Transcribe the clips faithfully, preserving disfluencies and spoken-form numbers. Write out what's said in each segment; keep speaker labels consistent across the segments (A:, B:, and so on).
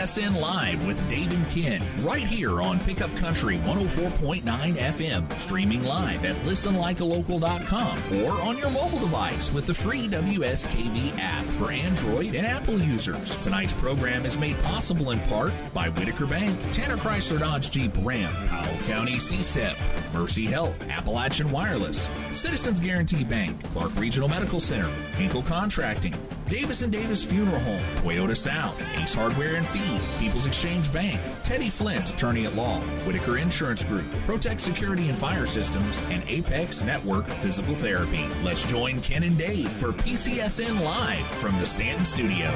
A: S N Live with Dave and Ken, right here on Pickup Country one oh four point nine F M, streaming live at listen like a local dot com or on your mobile device with the free W S K V app for Android and Apple users. Tonight's program is made possible in part by Whitaker Bank, Tanner Chrysler Dodge Jeep Ram, Powell County C S E P, Mercy Health, Appalachian Wireless, Citizens Guarantee Bank, Clark Regional Medical Center, Hinkle Contracting, Davis and Davis Funeral Home, Toyota South, Ace Hardware and Feed, People's Exchange Bank, Teddy Flint, Attorney at Law, Whitaker Insurance Group, Protect Security and Fire Systems, and Apex Network Physical Therapy. Let's join Ken and Dave for P C S N Live from the Stanton Studio.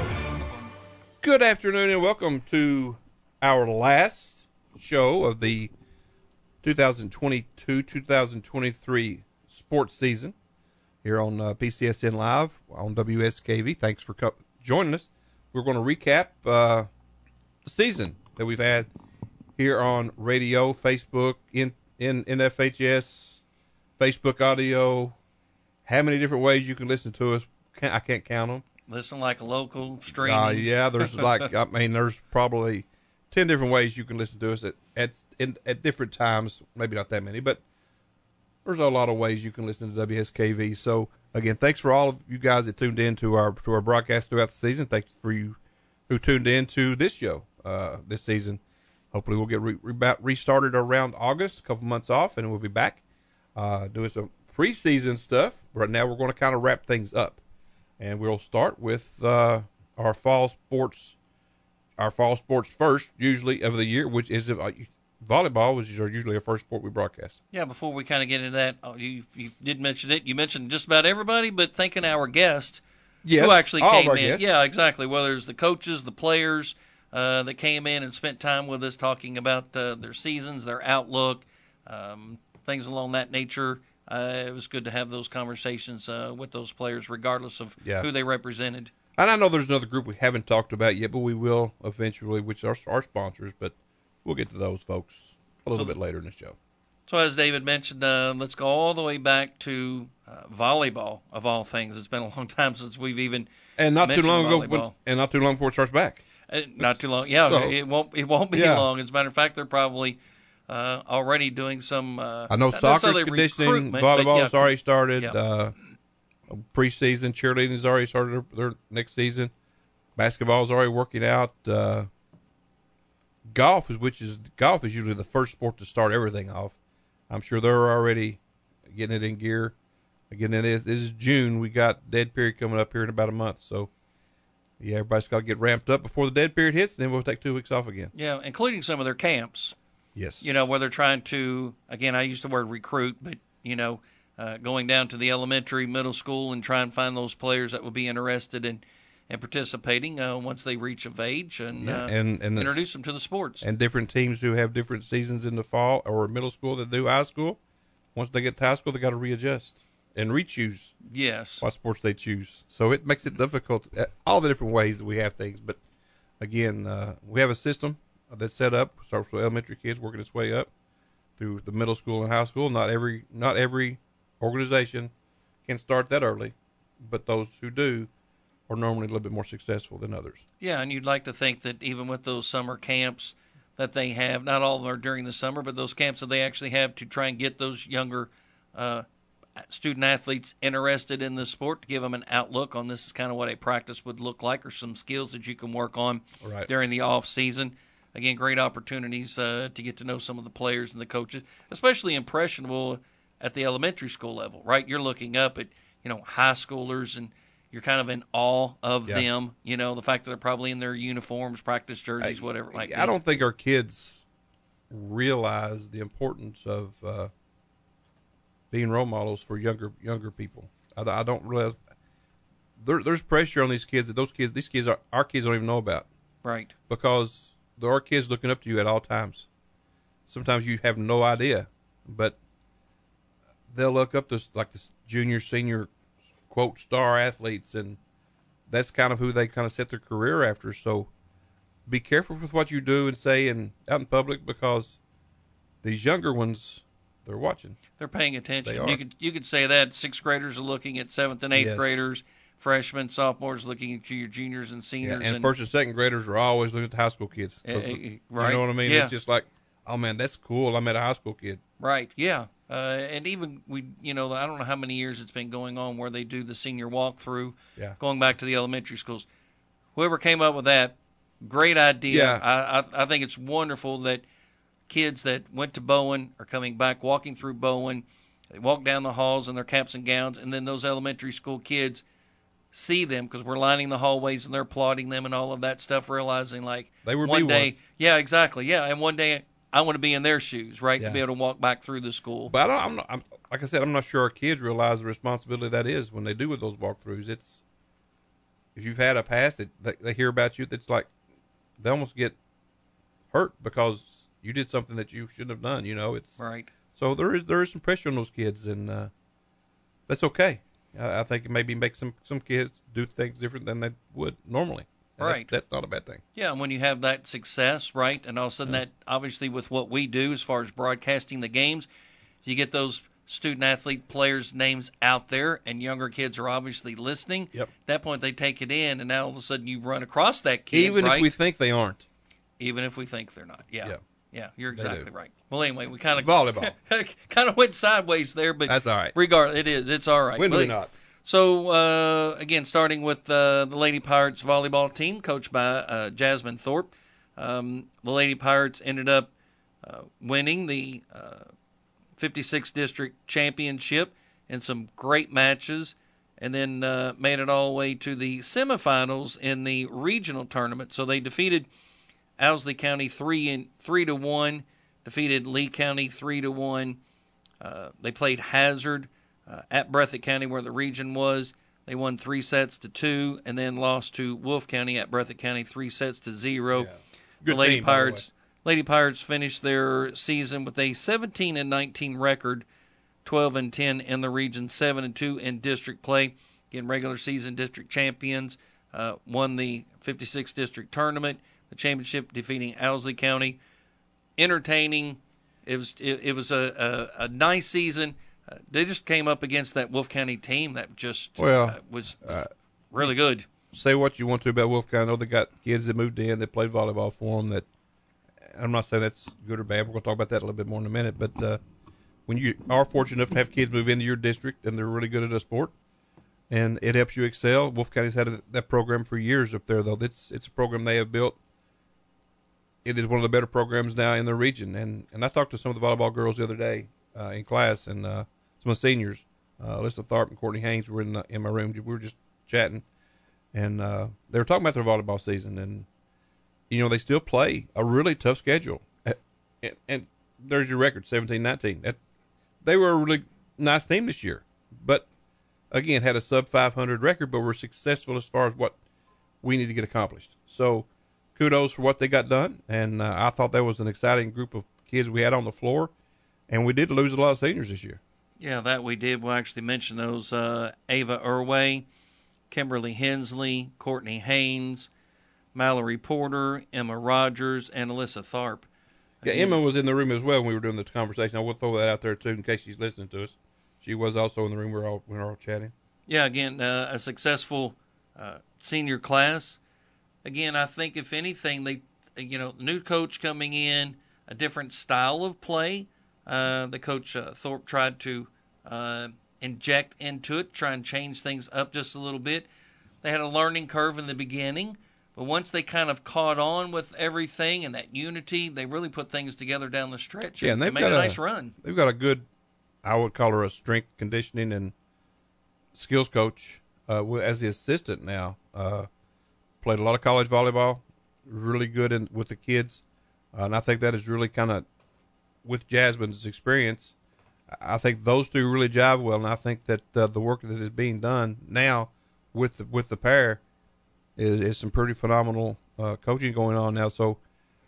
B: Good afternoon and welcome to our last show of the two thousand twenty-two two thousand twenty-three sports season here on uh, P C S N Live on W S K V. Thanks for co- joining us. We're going to recap uh, the season that we've had here on radio, Facebook, in, in N F H S, Facebook audio. How many different ways you can listen to us? Can't, I can't count them.
C: Listen like a local streaming.
B: Uh, yeah, there's like, I mean, there's probably ten different ways you can listen to us at at, in, at different times. Maybe not that many, but there's a lot of ways you can listen to W S K V. So, again, thanks for all of you guys that tuned in to our to our broadcast throughout the season. Thanks for you who tuned in to this show uh, this season. Hopefully we'll get re- re- restarted around August, a couple months off, and we'll be back uh, doing some preseason stuff. Right now we're going to kind of wrap things up. And we'll start with uh, our fall sports, our fall sports first, usually, of the year, which is uh, volleyball, which is usually our first sport we broadcast.
C: Yeah, before we kind of get into that, oh, you you did mention it. You mentioned just about everybody, but thinking our guest
B: yes,
C: who actually
B: all
C: came
B: of our
C: in.
B: Guests.
C: Yeah, exactly. Whether it's the coaches, the players uh, that came in and spent time with us talking about uh, their seasons, their outlook, um, things along that nature. Uh, it was good to have those conversations uh, with those players, regardless of
B: yeah.
C: who they represented.
B: And I know there's another group we haven't talked about yet, but we will eventually, which are our sponsors. But we'll get to those folks a little so, bit later in the show.
C: So as David mentioned, uh, let's go all the way back to uh, volleyball, of all things. It's been a long time since we've even
B: and not too long
C: volleyball.
B: ago, and not too long before it starts back.
C: Uh, not too long, yeah. So, it won't. It won't be
B: yeah.
C: long. As a matter of fact, they're probably uh, already doing some. Uh,
B: I know soccer's conditioning, volleyball has yeah, already started.
C: Yeah.
B: Uh, preseason cheerleading has already started their, their next season. Basketball is already working out. Uh, golf is which is golf is usually the first sport to start everything off. I'm sure they're already getting it in gear. Again, it is this is June. We got dead period coming up here in about a month, so yeah, everybody's got to get ramped up before the dead period hits, and then we'll take two weeks off again.
C: Yeah, including some of their camps.
B: Yes.
C: You know, where they're trying to, again, I use the word recruit, but, you know, uh, going down to the elementary, middle school and try and find those players that would be interested in, in participating uh, once they reach of age and,
B: yeah,
C: uh,
B: and, and
C: introduce them to the sports.
B: And different teams who have different seasons in the fall or middle school that do high school, once they get to high school, they got to readjust and re-choose
C: yes.
B: what sports they choose. So it makes it difficult, all the different ways that we have things. But, again, uh, we have a system that's set up, starts with elementary kids working its way up through the middle school and high school. Not every not every organization can start that early, but those who do are normally a little bit more successful than others.
C: Yeah, and you'd like to think that even with those summer camps that they have, not all of them are during the summer, but those camps that they actually have to try and get those younger uh, student athletes interested in the sport, to give them an outlook on this is kind of what a practice would look like or some skills that you can work on
B: right.
C: during the off season. Again, great opportunities uh, to get to know some of the players and the coaches, especially impressionable at the elementary school level, right? You're looking up at, you know, high schoolers and you're kind of in awe of
B: yeah.
C: them, you know, the fact that they're probably in their uniforms, practice jerseys,
B: I,
C: whatever it might be.
B: I don't think our kids realize the importance of uh, being role models for younger younger people. I, I don't realize there, there's pressure on these kids that those kids, these kids, are, our kids don't even know about.
C: Right.
B: Because there are kids looking up to you at all times. Sometimes you have no idea, but they'll look up to like the junior, senior, quote, star athletes, and that's kind of who they kind of set their career after. So be careful with what you do and say and out in public, because these younger ones, they're watching.
C: They're paying attention.
B: They are.
C: You could you could say that sixth graders are looking at seventh and eighth
B: yes.
C: graders. freshmen, sophomores, looking into your juniors and
B: Yeah,
C: seniors.
B: and,
C: and
B: first and second graders are always looking at the high school kids.
C: Uh, uh, right.
B: You know what I mean?
C: Yeah.
B: It's just like, oh, man, that's cool. I met a high school kid.
C: Right, yeah. Uh, and even, we, you know, I don't know how many years it's been going on where they do the senior walkthrough,
B: Yeah.
C: going back to the elementary schools. Whoever came up with that, great idea.
B: Yeah.
C: I, I, I think it's wonderful that kids that went to Bowen are coming back, walking through Bowen. They walk down the halls in their caps and gowns, and then those elementary school kids see them because we're lining the hallways and they're applauding them and all of that stuff, realizing like
B: They were
C: one
B: me
C: day,
B: once.
C: yeah, exactly, yeah, and one day I want to be in their shoes, right,
B: Yeah.
C: to be able to walk back through the school.
B: But I don't, I'm not, I'm, like I said, I'm not sure our kids realize the responsibility that is when they do with those walkthroughs. It's, if you've had a past that they, they hear about you, that's like, they almost get hurt because you did something that you shouldn't have done, you know, it's,
C: Right.
B: so there is, there is some pressure on those kids, and, uh, that's okay. I, I think it maybe makes some, some kids do things different than they would normally. And
C: Right.
B: That, that's not a bad thing.
C: Yeah, and when you have that success, right, and all of a sudden that, obviously with what we do as far as broadcasting the games, you get those student-athlete players' names out there, and younger kids are obviously listening.
B: Yep.
C: At that point, they take it in, and now all of a sudden you run across that kid,
B: Even
C: right?
B: if we think they aren't.
C: Even if we think they're not. Yeah.
B: Yeah.
C: Yeah, you're
B: They
C: exactly
B: do.
C: right. Well, anyway, we kind of
B: Volleyball.
C: kind of went sideways there, but
B: That's all right.
C: Regardless, it is. It's all right.
B: When do we
C: But-
B: not?
C: So, uh, again, starting with uh, the Lady Pirates volleyball team, coached by uh, Jasmine Thorpe. Um, the Lady Pirates ended up uh, winning the uh, fifty-sixth District Championship in some great matches, and then uh, made it all the way to the semifinals in the regional tournament. So they defeated Owsley County three and three to one, defeated Lee County three to one. Uh, they played Hazard Uh, at Breathitt County, where the region was. They won three sets to two, and then lost to Wolfe County at Breathitt County, three sets to zero.
B: Yeah. Good
C: the Lady
B: team, by the way.
C: Pirates, Lady Pirates finished their season with a seventeen and nineteen record, twelve and ten in the region, seven and two in district play. Again, regular season district champions. Uh, won the fifty-sixth District Tournament, the championship, defeating Owsley County. Entertaining. It was it, it was a, a, a nice season. Uh, they just came up against that Wolfe County team that just
B: Well,
C: uh, was
B: uh,
C: really good.
B: Say what you want to about Wolfe County. I know they got kids that moved in that played volleyball for them. That I'm not saying that's good or bad. We're going to talk about that a little bit more in a minute. But uh, when you are fortunate enough to have kids move into your district and they're really good at a sport, and it helps you excel. Wolfe County's had a, that program for years up there, though. It's it's a program they have built. It is one of the better programs now in the region. And and I talked to some of the volleyball girls the other day uh, in class, and uh, some of the seniors, uh, Alyssa Tharp and Courtney Haynes, were in the, in my room. We were just chatting, and uh, they were talking about their volleyball season. And you know, they still play a really tough schedule. And, and there's your record, seventeen nineteen. That, they were a really nice team this year, but again, had a sub five hundred record, but were successful as far as what we need to get accomplished. So kudos for what they got done. And uh, I thought that was an exciting group of kids we had on the floor. And we did lose a lot of seniors this year.
C: Yeah, that we did. We'll actually mention those. Uh, Ava Irway, Kimberly Hensley, Courtney Haynes, Mallory Porter, Emma Rogers, and Alyssa Tharp.
B: Yeah, Emma was in the room as well when we were doing the conversation. I will throw that out there, too, in case she's listening to us. She was also in the room. We were all, we were all chatting.
C: Yeah, again, uh, a successful uh, senior class. Again, I think if anything, they, you know, new coach coming in, a different style of play. Uh, the coach uh, Thorpe tried to uh, inject into it, try and change things up just a little bit. They had a learning curve in the beginning, but once they kind of caught on with everything and that unity, they really put things together down the stretch.
B: Yeah, and they've
C: made
B: got
C: a
B: a
C: nice run.
B: They've got a good, I would call her a strength conditioning and skills coach uh, as the assistant now. Uh, played a lot of college volleyball, really good in, with the kids, uh, and I think that is really kind of, with Jasmine's experience, I think those two really jive well, and I think that uh, the work that is being done now with the, with the pair is, is some pretty phenomenal uh, coaching going on now. So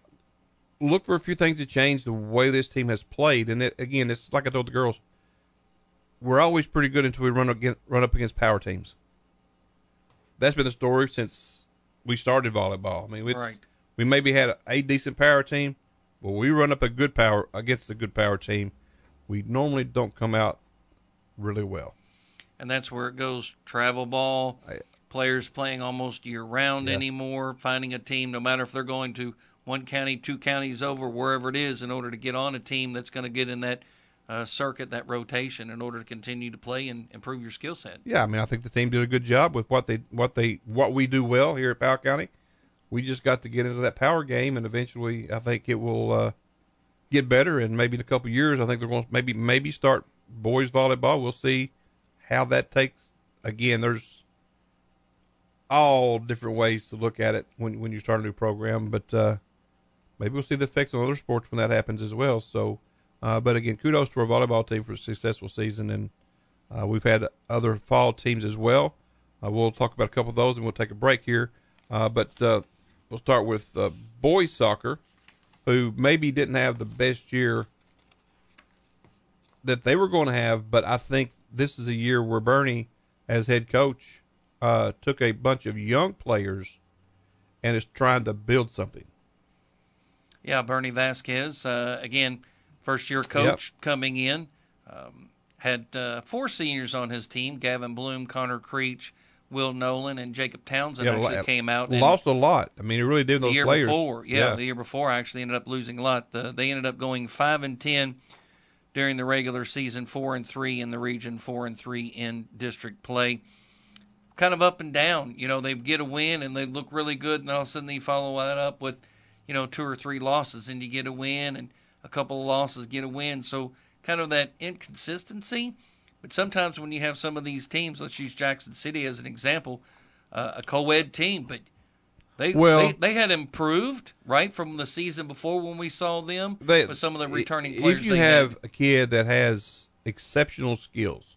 B: look for a few things to change the way this team has played. And it, again, it's like I told the girls, we're always pretty good until we run against, run up against power teams. That's been the story since we started volleyball. I mean, it's,
C: Right.
B: we maybe had a, a decent power team, but we run up a good power against a good power team. We normally don't come out really well.
C: and that's where it goes. Travel ball,
B: I,
C: players playing almost year-round
B: yeah.
C: anymore, finding a team, no matter if they're going to one county, two counties over, wherever it is, in order to get on a team that's going to get in that uh, circuit, that rotation, in order to continue to play and improve your skill set.
B: Yeah, I mean, I think the team did a good job with what they what they what we do well here at Powell County. We just got to get into that power game, and eventually, I think it will uh, get better. And maybe in a couple of years, I think they're going to maybe maybe start boys volleyball. We'll see how that takes. Again, there's all different ways to look at it when when you start a new program, but uh, maybe we'll see the effects on other sports when that happens as well. So, uh, but again, kudos to our volleyball team for a successful season, and uh, we've had other fall teams as well. Uh, we'll talk about a couple of those, and we'll take a break here. Uh, but uh, we'll start with uh, boys soccer, who maybe didn't have the best year that they were going to have, but I think this is a year where Bernie, as head coach, uh, took a bunch of young players and is trying to build something.
C: Yeah, Bernie Vasquez, uh, again, first-year coach yep. coming in, um, had uh, four seniors on his team, Gavin Bloom, Connor Creech, Will Nolan, and Jacob Townsend yeah, actually came out. And
B: lost a lot. I mean, he really did those
C: the year
B: players.
C: Before, yeah,
B: yeah,
C: the year before actually ended up losing a lot. The, they ended up going five and ten during the regular season, four and three in the region, four and three in district play. Kind of up and down. You know, they get a win and they look really good, and all of a sudden they follow that up with, you know, two or three losses, and you get a win, and a couple of losses get a win. So kind of that inconsistency. But sometimes when you have some of these teams, let's use Jackson City as an example, uh, a co-ed team, but they,
B: well,
C: they they had improved, right, from the season before when we saw them they, with some of the returning players.
B: If you
C: they
B: have
C: had.
B: a kid that has exceptional skills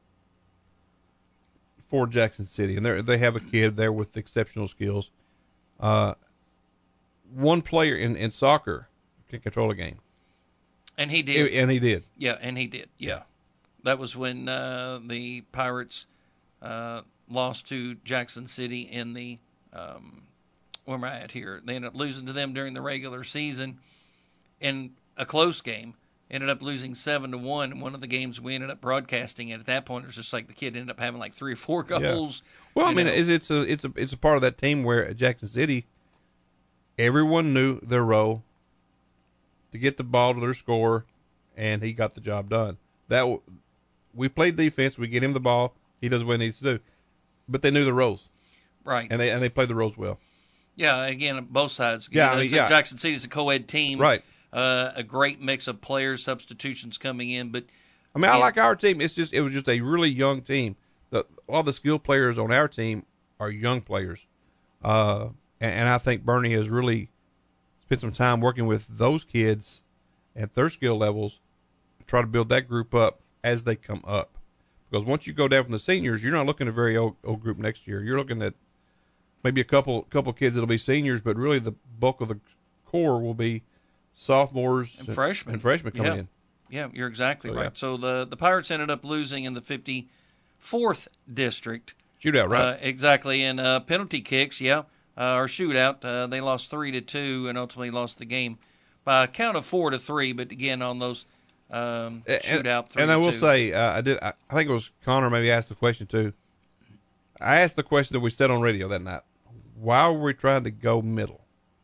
B: for Jackson City, and they they have a kid there with exceptional skills, uh, one player in, in soccer can control a game.
C: And he did.
B: And he did.
C: Yeah, and he did, yeah. That was when uh, the Pirates uh, lost to Jackson City in the um, where am I at here? They ended up losing to them during the regular season in a close game. Ended up losing seven to one. And one of the games we ended up broadcasting, and at that point it was just like the kid ended up having like three or four goals.
B: Yeah. Well, I mean,
C: know.
B: it's, it's a it's a it's a part of that team where at Jackson City, everyone knew their role to get the ball to their score, and he got the job done. That. We played defense. We get him the ball. He does what he needs to do. But they knew the roles.
C: Right.
B: And they and they played the roles well.
C: Yeah, again, both sides.
B: Yeah,
C: you know,
B: I mean, yeah.
C: Jackson City is a co-ed team.
B: Right.
C: Uh, a great mix of players, substitutions coming in. But
B: I mean, I like our team. It's just it was just a really young team. The, all the skilled players on our team are young players. Uh, and, and I think Bernie has really spent some time working with those kids at their skill levels to try to build that group up as they come up. Because once you go down from the seniors, you're not looking at a very old, old group next year. You're looking at maybe a couple couple kids that'll be seniors, but really the bulk of the core will be sophomores
C: and, and freshmen.
B: And freshmen coming
C: yeah.
B: in.
C: Yeah, you're exactly
B: oh,
C: right.
B: Yeah.
C: So the, the Pirates ended up losing in the fifty-fourth district.
B: Shootout, right?
C: Uh, exactly. And uh, penalty kicks, yeah, uh, or shootout. Uh, they lost three to two and ultimately lost the game by a count of four to three. But again, on those Um, shootout.
B: And, and I will
C: two.
B: say, uh, I did. I, I think it was Connor maybe asked the question too. I asked the question that we said on radio that night. Why were we trying to go middle?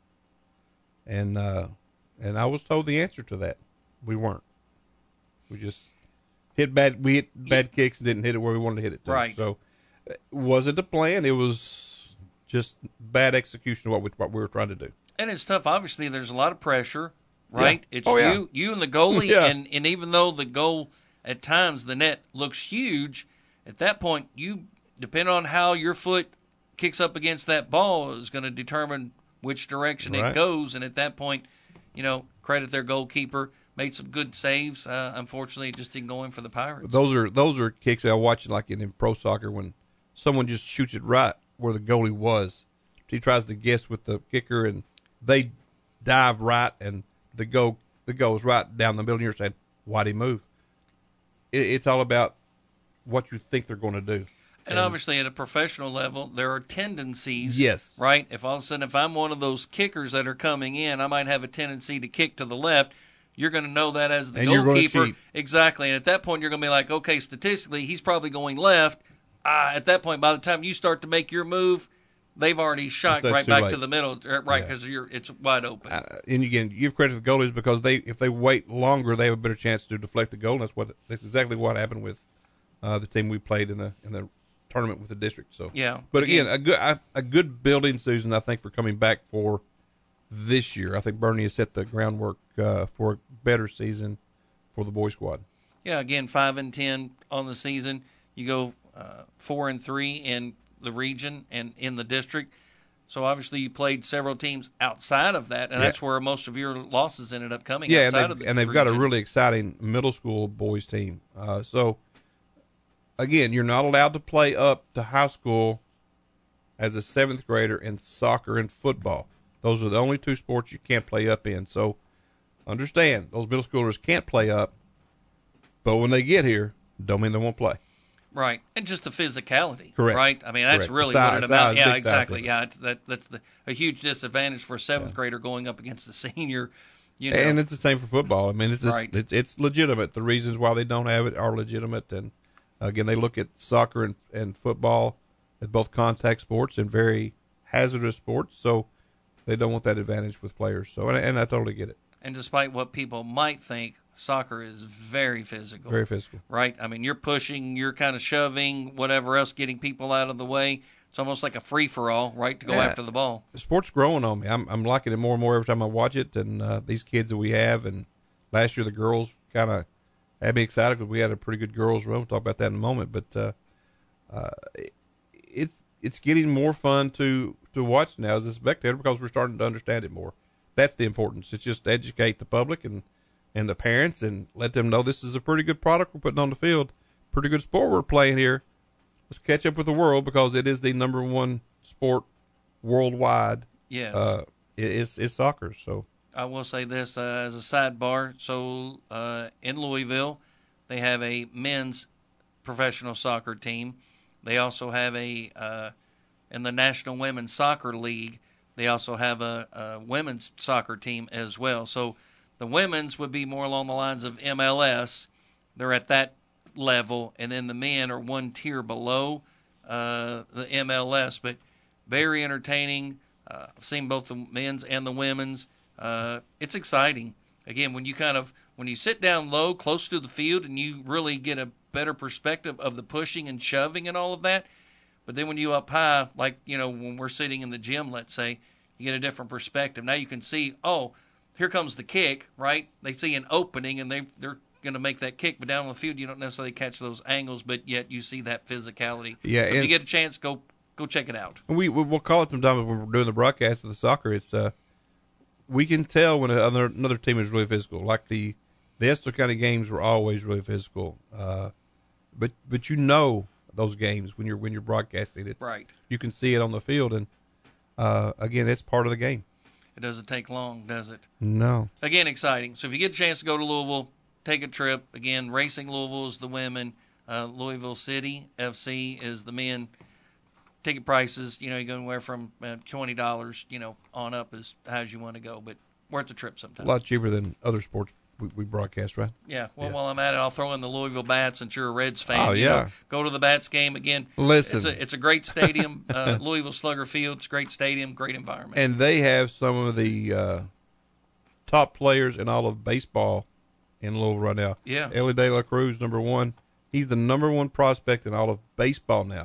B: And uh, and I was told the answer to that. We weren't. We just hit bad. We hit bad yeah. kicks and didn't hit it where we wanted to hit it. To.
C: Right.
B: So, was it the plan? It was just bad execution of what we, what we were trying to do.
C: And it's tough. Obviously, there's a lot of pressure. Right?
B: Yeah.
C: It's
B: oh, yeah.
C: you you and the goalie,
B: yeah.
C: and, and even though the goal, at times, the net looks huge, at that point, you, depending on how your foot kicks up against that ball, is going to determine which direction
B: right.
C: it goes. And at that point, you know, credit their goalkeeper, made some good saves. Uh, unfortunately, it just didn't go in for the Pirates.
B: Those are those are kicks I watch like in, in pro soccer when someone just shoots it right where the goalie was. He tries to guess with the kicker, and they dive right, and the go the goes right down the middle, and you're saying, why'd he move? It, it's all about what you think they're going to do.
C: And, and obviously, at a professional level, there are tendencies.
B: Yes.
C: Right? If all of a sudden, if I'm one of those kickers that are coming in, I might have a tendency to kick to the left you're going to know that as the
B: and you're
C: goalkeeper.
B: going to cheat.
C: Exactly. And at that point, you're going to be like, okay, statistically, he's probably going left. Uh, at that point, by the time you start to make your move, they've already shot
B: That's
C: right
B: too
C: back
B: late.
C: to the middle, right?
B: Yeah.
C: Because you're it's wide open.
B: Uh, and again, you give credit to the goalies because they, if they wait longer, they have a better chance to deflect the goal. And that's what that's exactly what happened with uh, the team we played in the in the tournament with the district. So
C: Yeah.
B: but again, a good I, a good building, Susan, I think, for coming back for this year. I think Bernie has set the groundwork uh, for a better season for the boys squad.
C: Yeah, again, five and ten on the season. You go uh, four and three in the region and in the district. So obviously, you played several teams outside of that, and
B: Yeah.
C: that's where most of your losses ended up coming.
B: Yeah, and
C: outside
B: they've,
C: of the
B: and they've got a
C: region.
B: really exciting middle school boys team. Uh, so again, you're not allowed to play up to high school as a seventh grader in soccer and football. Those are the only two sports you can't play up in. So understand, those middle schoolers can't play up, but when they get here, don't mean they won't play.
C: Right, and just the physicality.
B: Correct.
C: Right. I mean, that's
B: Correct.
C: really
B: Size-
C: what it amounts.
B: size,
C: Yeah,
B: big size
C: exactly.
B: difference.
C: Yeah, it's, that that's the a huge disadvantage for a seventh
B: Yeah.
C: grader going up against the senior. You know,
B: And it's the same for football. I mean, it's just,
C: Right.
B: it's it's legitimate. The reasons why they don't have it are legitimate. And again, they look at soccer and, and football as both contact sports and very hazardous sports. So they don't want that advantage with players. So and, and I totally get it.
C: and despite what people might think, soccer is very physical.
B: Very physical.
C: Right? I mean, you're pushing, you're kind of shoving, whatever else, getting people out of the way. It's almost like a free-for-all, right, to go
B: Yeah.
C: after the ball.
B: The sport's growing on me. I'm I'm liking it more and more every time I watch it. And uh, these kids that we have, and last year the girls kind of had me excited because we had a pretty good girls' room. We'll talk about that in a moment. But uh, uh, it, it's it's getting more fun to to watch now as a spectator because we're starting to understand it more. That's the importance. It's just to educate the public and, and the parents and let them know this is a pretty good product we're putting on the field, pretty good sport we're playing here. Let's catch up with the world because it is the number one sport worldwide.
C: Yes.
B: Uh, it, it's it's soccer. So
C: I will say this uh, as a sidebar. So uh, in Louisville, they have a men's professional soccer team. They also have a, uh, in the National Women's Soccer League, they also have a, a women's soccer team as well. So the women's would be more along the lines of M L S. They're at that level, and then the men are one tier below uh, the M L S. But very entertaining. Uh, I've seen both the men's and the women's. Uh, it's exciting. Again, when you kind of when you sit down low, close to the field, and you really get a better perspective of the pushing and shoving and all of that. But then when you up high, like, you know, when we're sitting in the gym, let's say, you get a different perspective. Now you can see, oh, here comes the kick, right? They see an opening, and they, they're going to make that kick. But down on the field, you don't necessarily catch those angles, but yet you see that physicality.
B: Yeah,
C: So if
B: and-
C: you get a chance, go go check it out.
B: we we- we'll call it sometimes when we're doing the broadcast of the soccer. It's uh, we can tell when another another team is really physical. Like the the Estill County games were always really physical. Uh, but but you know those games when you're when you're broadcasting. It's
C: Right.
B: You can see it on the field, and uh, again, it's part of the game.
C: It doesn't take long, does it?
B: No.
C: Again, exciting. So if you get a chance to go to Louisville, take a trip. Again, Racing Louisville is the women. Uh, Louisville City F C is the men. Ticket prices, you know, you go anywhere from uh, twenty dollars, you know, on up as high as you want to go, but worth the trip
B: A
C: sometimes.
B: lot cheaper than other sports we, we broadcast, right?
C: Yeah. Well,
B: Yeah.
C: while I'm at it, I'll throw in the Louisville Bats since you're a Reds fan.
B: Oh,
C: you
B: yeah.
C: know, go to the Bats game again.
B: Listen.
C: It's a, it's a great stadium. uh, Louisville Slugger Field. It's a great stadium, great environment.
B: And they have some of the uh, top players in all of baseball in Louisville right now.
C: Yeah.
B: Ellie De La Cruz, number one. He's the number one prospect in all of baseball now.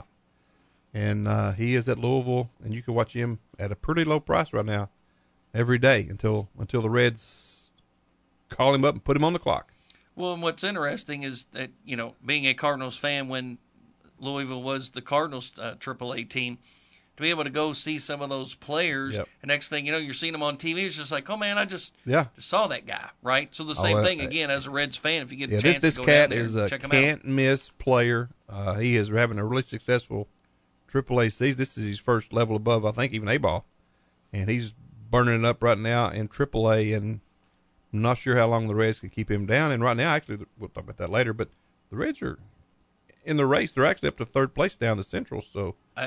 B: And uh, he is at Louisville, and you can watch him at a pretty low price right now every day until until the Reds call him up and put him on the clock.
C: Well, and what's interesting is that, you know, being a Cardinals fan when Louisville was the Cardinals uh, triple A team, to be able to go see some of those players,
B: Yep.
C: and next thing you know, you're seeing them on T V, it's just like, oh, man, I just,
B: Yeah.
C: just saw that guy, right? So the same
B: uh,
C: thing, again, as a Reds fan, if you get a
B: Yeah,
C: chance
B: this, this
C: to go
B: cat
C: down there
B: is
C: and
B: a
C: check him out.
B: can't-miss player. Uh, he is having a really successful triple A season. This is his first level above, I think, even A-ball. And he's burning it up right now in triple A, and I'm not sure how long the Reds can keep him down. And right now, actually, we'll talk about that later, but the Reds are in the race. They're actually up to third place down the Central. So
C: I,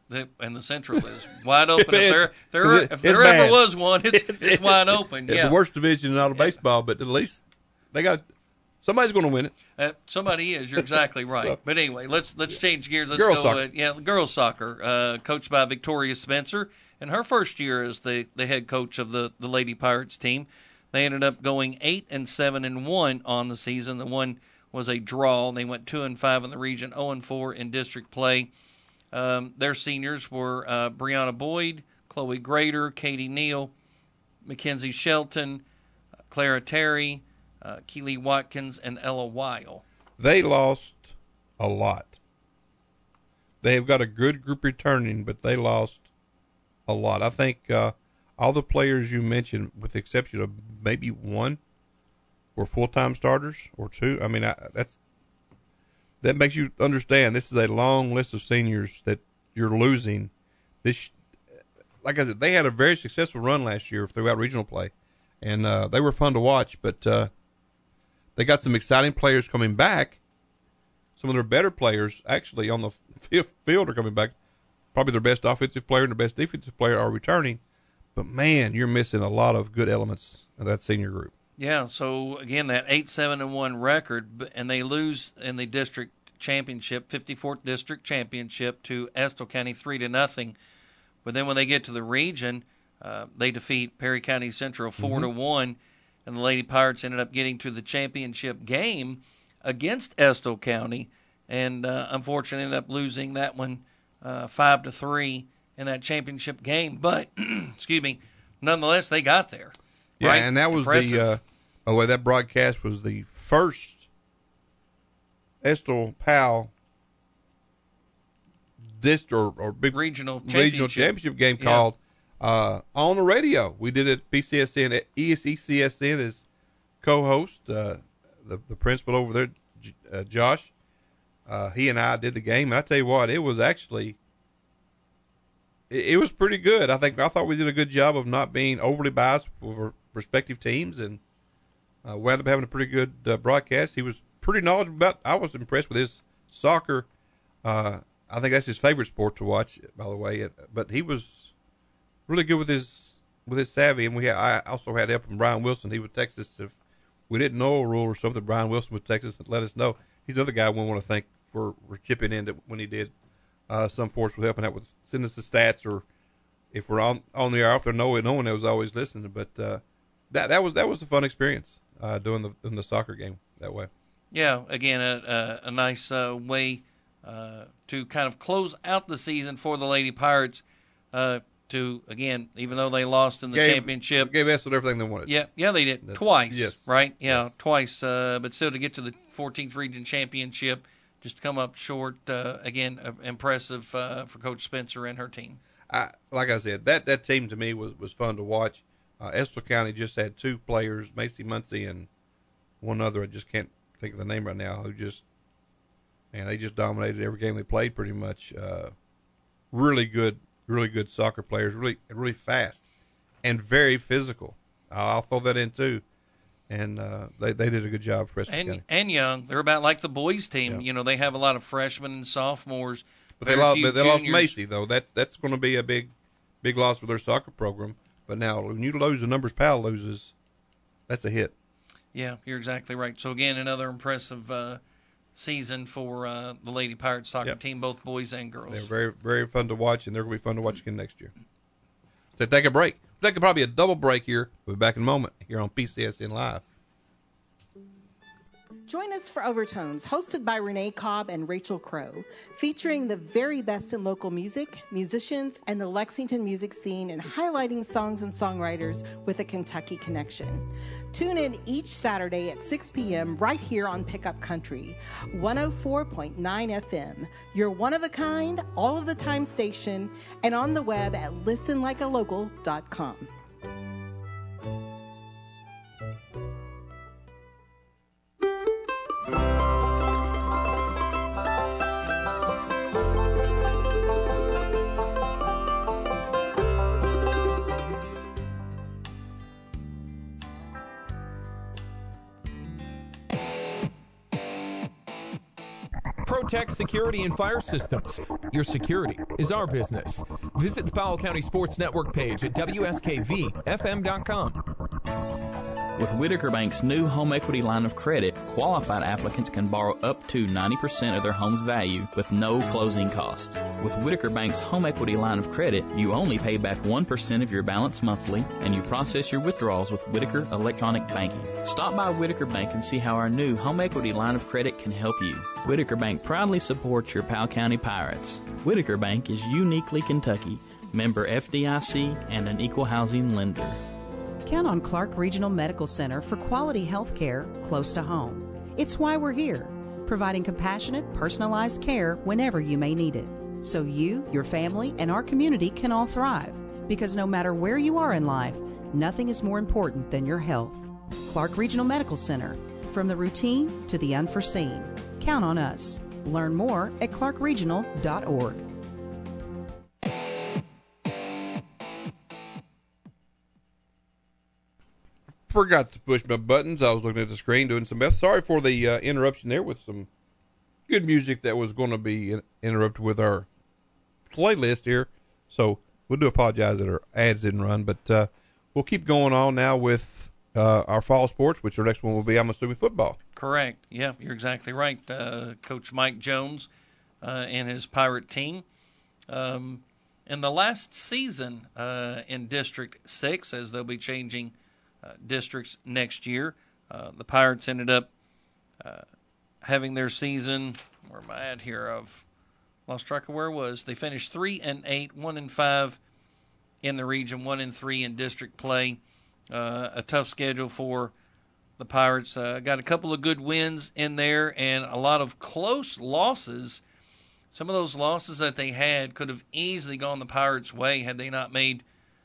C: The, and the Central is wide open. if there, there,
B: it,
C: if there ever was one, it's, it's, it's wide open.
B: It's
C: yeah.
B: the worst division in all of baseball, but at least they got somebody's going to win it.
C: Uh, somebody is. You're exactly right. so, but anyway, let's let's change gears. Let's
B: girls
C: go.
B: Soccer.
C: Uh, yeah, girls soccer, uh, coached by Victoria Spencer, and her first year as the, the head coach of the, the Lady Pirates team. They ended up going eight and seven and one on the season. The one was a draw. They went two and five in the region, zero and four in district play. Um, their seniors were uh, Brianna Boyd, Chloe Grader, Katie Neal, Mackenzie Shelton, Clara Terry, uh, Keely Watkins, and Ella Weil.
B: They lost a lot. They have got a good group returning, but they lost a lot. I think uh, all the players you mentioned, with the exception of maybe one, were full-time starters or two. I mean, I, that's that makes you understand this is a long list of seniors that you're losing. This, like I said, they had a very successful run last year throughout regional play, and uh, they were fun to watch. But uh, they got some exciting players coming back. Some of their better players actually on the field are coming back. Probably their best offensive player and their best defensive player are returning. But, man, you're missing a lot of good elements of that senior group.
C: Yeah, so, again, that eight seven and one record, and they lose in the district championship, fifty-fourth district championship, to Estill County three to nothing. But then when they get to the region, uh, they defeat Perry County Central four to one, and the Lady Pirates ended up getting to the championship game against Estill County, and uh, unfortunately ended up losing that one uh, five to three in that championship game. But, excuse me, nonetheless, they got there.
B: Yeah,
C: right?
B: and that was
C: Impressive.
B: the, uh, by the way, that broadcast was the first Estill Powell dist or, or big
C: regional championship,
B: regional championship game
C: yeah.
B: called uh, on the radio. We did it P C S N, E C S N as co-host. Uh, the the principal over there, uh, Josh, uh, he and I did the game. And I tell you what, it was actually it, it was pretty good. I think I thought we did a good job of not being overly biased for respective teams, and uh, wound up having a pretty good uh, broadcast. He was pretty knowledgeable about. I was impressed with his soccer. Uh, I think that's his favorite sport to watch, by the way. But he was really good with his with his savvy. And we had, I also had help from Brian Wilson. He would text us if we didn't know a rule or something. Brian Wilson would text us and let us know. He's another guy we want to thank for, for chipping in to, when he did uh, some force with helping out with sending us the stats, or if we're on on the air off there, no, no one was always listening. But uh, that that was that was a fun experience uh, doing the doing the soccer game that way.
C: Yeah, again, a, a, a nice uh, way uh, to kind of close out the season for the Lady Pirates. Uh, to again, even though they lost in the
B: gave,
C: championship,
B: gave Estill everything they wanted.
C: Yeah, yeah, they did
B: That,
C: twice.
B: Yes,
C: right. Yeah,
B: yes.
C: twice. Uh, but still, to get to the fourteenth region championship, just come up short. Uh, again, uh, impressive uh, for Coach Spencer and her team.
B: I, like I said, that, that team to me was, was fun to watch. Uh, Estill County just had two players, Macy Muncie and one other. I just can't think of the name right now. Who just, man, they just dominated every game they played pretty much. Uh, really good, really good soccer players. Really, really fast and very physical. I'll throw that in too. And uh, they they did a good job for Estill
C: And
B: County.
C: and young, they're about like the boys team.
B: Yeah.
C: You know, they have a lot of freshmen and sophomores.
B: But they
C: very
B: lost.
C: few
B: But they lost
C: juniors.
B: Macy though. That's that's going to be a big, big loss for their soccer program. But now when you lose the numbers Powell loses, that's a hit.
C: Yeah, you're exactly right. So again, another impressive uh, season for uh, the Lady Pirates soccer
B: Yep.
C: team, both boys and girls.
B: They're very, very fun to watch, and they're going to be fun to watch again next year. So take a break. We'll take a, probably a double break here. We'll be back in a moment here on P C S N Live.
D: Join us for Overtones, hosted by Renee Cobb and Rachel Crow, featuring the very best in local music, musicians, and the Lexington music scene, and highlighting songs and songwriters with a Kentucky connection. Tune in each Saturday at six p.m. right here on Pickup Country, one oh four point nine F M, your one-of-a-kind, all-of-the-time station, and on the web at listen like a local dot com.
E: Tech Security and Fire Systems. Your security is our business. Visit the Powell County Sports Network page at W S K V F M dot com.
F: With Whitaker Bank's new home equity line of credit, qualified applicants can borrow up to ninety percent of their home's value with no closing costs. With Whitaker Bank's home equity line of credit, you only pay back one percent of your balance monthly, and you process your withdrawals with Whitaker Electronic Banking. Stop by Whitaker Bank and see how our new home equity line of credit can help you. Whitaker Bank proudly supports your Powell County Pirates. Whitaker Bank is uniquely Kentucky, member F D I C, and an equal housing lender.
G: Count on Clark Regional Medical Center for quality health care close to home. It's why we're here, providing compassionate, personalized care whenever you may need it. So you, your family, and our community can all thrive. Because no matter where you are in life, nothing is more important than your health. Clark Regional Medical Center, from the routine to the unforeseen. Count on us. Learn more at clark regional dot org.
B: Forgot to push my buttons. I was looking at the screen doing some best. Sorry for the uh, interruption there with some good music that was going to be in- interrupted with our playlist here. So we do apologize that our ads didn't run, but uh, we'll keep going on now with uh, our fall sports, which our next one will be, I'm assuming, football.
C: Correct. Yeah, you're exactly right. Uh, Coach Mike Jones uh, and his Pirate team. Um, in the last season uh, in District six, as they'll be changing Uh, districts next year. Uh, the Pirates ended up uh, having their season, where am I at here? I've lost track of where it was. They finished three and eight, one and five in the region, one and three in district play. Uh, a tough schedule for the Pirates. Uh, got a couple of good wins in there and a lot of close losses. Some of those losses that they had could have easily gone the Pirates' way had they not made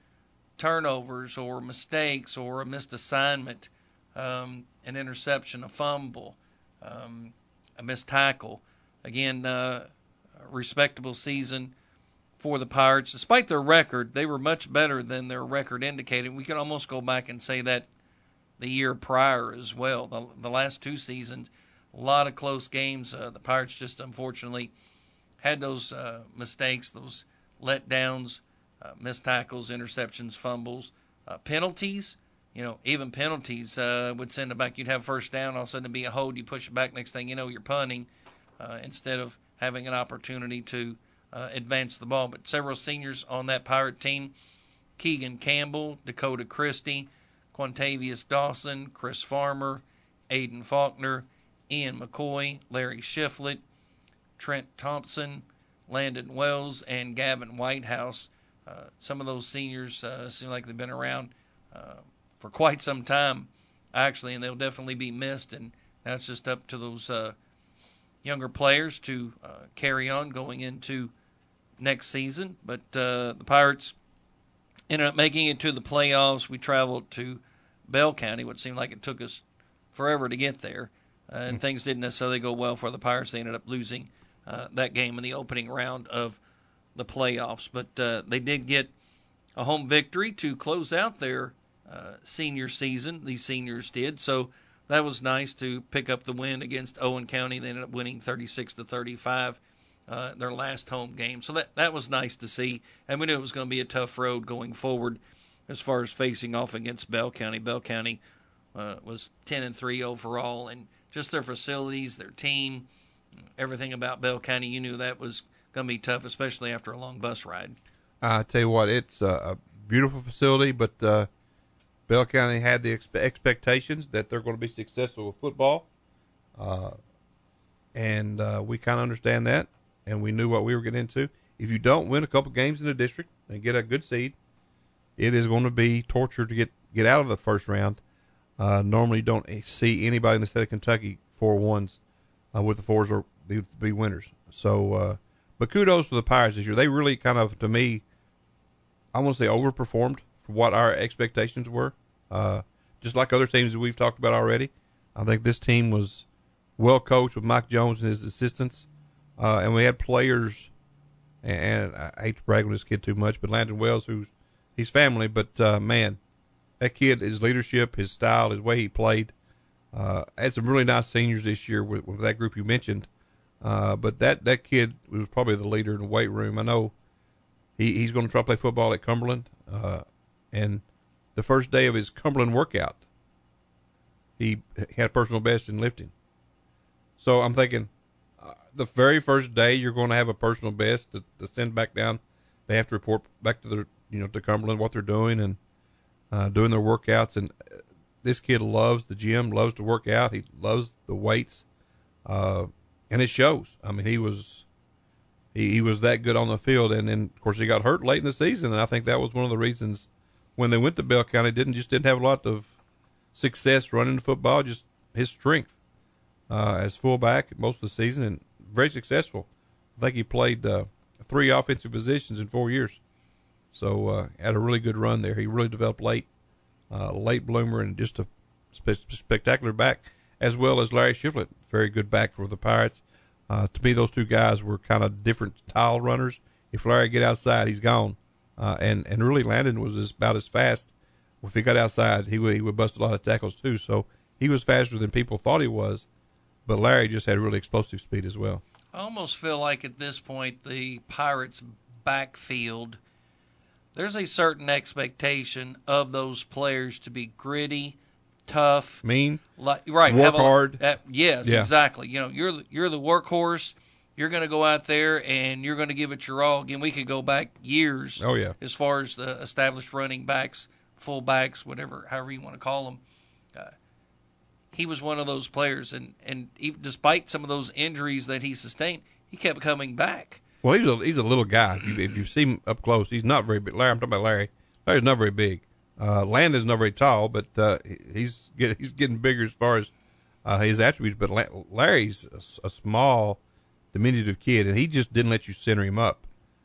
C: turnovers or mistakes or a missed assignment, um, an interception, a fumble, um, a missed tackle. Again, uh, a respectable season for the Pirates. Despite their record, they were much better than their record indicated. We could almost go back and say that the year prior as well. The, the last two seasons, a lot of close games. Uh, the Pirates just unfortunately had those uh, mistakes, those letdowns, Uh, missed tackles, interceptions, fumbles, uh, penalties. You know, even penalties uh, would send it back. You'd have first down, all of a sudden it'd be a hold. You push it back, next thing you know, you're punting uh, instead of having an opportunity to uh, advance the ball. But several seniors on that Pirate team, Keegan Campbell, Dakota Christie, Quantavious Dawson, Chris Farmer, Aiden Faulkner, Ian McCoy, Larry Shiflett, Trent Thompson, Landon Wells, and Gavin Whitehouse. Uh, some of those seniors uh, seem like they've been around uh, for quite some time, actually, and they'll definitely be missed. And now it's just up to those uh, younger players to uh, carry on going into next season. But uh, the Pirates ended up making it to the playoffs. We traveled to Bell County, which seemed like it took us forever to get there, uh, and mm-hmm. things didn't necessarily go well for the Pirates. They ended up losing uh, that game in the opening round of the playoffs, but uh, they did get a home victory to close out their uh, senior season. These seniors did, so that was nice to pick up the win against Owen County. They ended up winning thirty-six to thirty-five, uh, their last home game. So that that was nice to see, and we knew it was going to be a tough road going forward as far as facing off against Bell County. Bell County uh, was ten and three overall, and just their facilities, their team, everything about Bell County, you knew that was going to be tough, especially after a long bus ride.
B: I tell you what, it's a, a beautiful facility, but uh, Bell County had the expe- expectations that they're going to be successful with football, uh, and uh, we kind of understand that, and we knew what we were getting into. If you don't win a couple games in the district and get a good seed, it is going to be torture to get, get out of the first round. Uh, normally, you don't see anybody in the state of Kentucky four ones uh, with the fours or the be winners. So. Uh, But kudos to the Pirates this year. They really kind of, to me, I want to say overperformed for what our expectations were. Uh, just like other teams that we've talked about already. I think this team was well coached with Mike Jones and his assistants. Uh, and we had players, and, and I hate to brag on this kid too much, but Landon Wells, who's he's family, but uh, man, that kid, his leadership, his style, his way he played. Uh, had some really nice seniors this year with, with that group you mentioned. Uh, but that, that kid was probably the leader in the weight room. I know he, he's going to try to play football at Cumberland. Uh, and the first day of his Cumberland workout, he had a personal best in lifting. So I'm thinking uh, the very first day you're going to have a personal best to, to send back down. They have to report back to the, you know, to Cumberland what they're doing and uh, doing their workouts. And this kid loves the gym, loves to work out. He loves the weights. Uh, and it shows. I mean, he was, he, he was that good on the field. And then of course he got hurt late in the season. And I think that was one of the reasons when they went to Bell County, didn't just didn't have a lot of success running the football, just his strength uh, as fullback most of the season, and very successful. I think he played uh, three offensive positions in four years, so uh, had a really good run there. He really developed late, uh, late bloomer, and just a spe- spectacular back, as well as Larry Shiflett, very good back for the Pirates. Uh, to me, those two guys were kind of different tile runners. If Larry get outside, he's gone. Uh, and, and really Landon was as, about as fast. If he got outside, he would, he would bust a lot of tackles too. So he was faster than people thought he was. But Larry just had really explosive speed as well.
C: I almost feel like at this point the Pirates' backfield, there's a certain expectation of those players to be gritty, tough,
B: mean,
C: like, right,
B: work
C: have a,
B: hard.
C: Uh, yes,
B: yeah.
C: exactly. You know, you're you're the workhorse. You're going to go out there and you're going to give it your all. Again, we could go back years.
B: Oh yeah.
C: As far as the established running backs, full backs, whatever, however you want to call them. Uh, he was one of those players, and and even despite some of those injuries that he sustained, he kept coming back.
B: Well, he's a he's a little guy. If you, if you see him up close, he's not very big. Larry, I'm talking about Larry. Larry's not very big. Uh, Landon's not very tall, but uh, he's get, he's getting bigger as far as uh, his attributes. But Larry's a, a small, diminutive kid, and he just didn't let you center him up,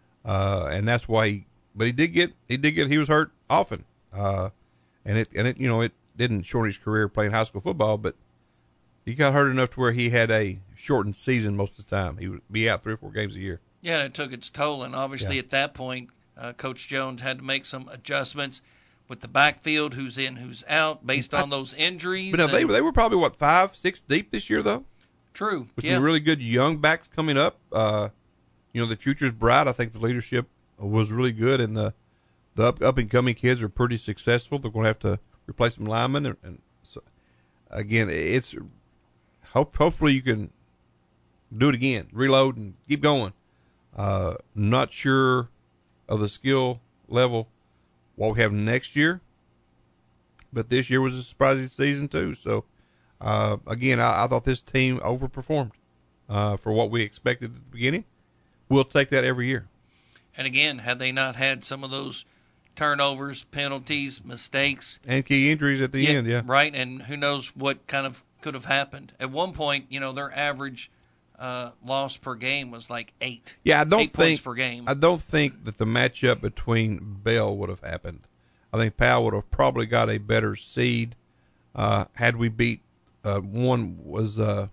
B: uh, and that's why. He, but he did get he did get he was hurt often, uh, and it and it you know it didn't shorten his career playing high school football, but he got hurt enough to where he had a shortened season most of the time. He would be out three or four games a year.
C: Yeah, and it took its toll, and obviously
B: yeah.
C: at that point, uh, Coach Jones had to make some adjustments with the backfield, who's in, who's out, based on those injuries.
B: But no, they they were probably what five, six deep this year though.
C: True.
B: With
C: yeah.
B: some really good young backs coming up. Uh, you know, the future's bright. I think the leadership was really good, and the the up, up and coming kids are pretty successful. They're going to have to replace some linemen, and, and so again, it's hope hopefully you can do it again, reload and keep going. Uh, not sure of the skill level what we have next year, but this year was a surprising season too. So. Uh, again, I, I thought this team overperformed uh, for what we expected at the beginning. We'll take that every year.
C: And again, had they not had some of those turnovers, penalties, mistakes.
B: And key injuries at the
C: yeah,
B: end, yeah.
C: Right, and who knows what kind of could have happened. At one point, you know, their average uh, loss per game was like eight.
B: Yeah, I don't
C: eight
B: think,
C: points per game.
B: I don't think that the matchup between Bell would have happened. I think Powell would have probably got a better seed uh, had we beat Uh, one was, uh,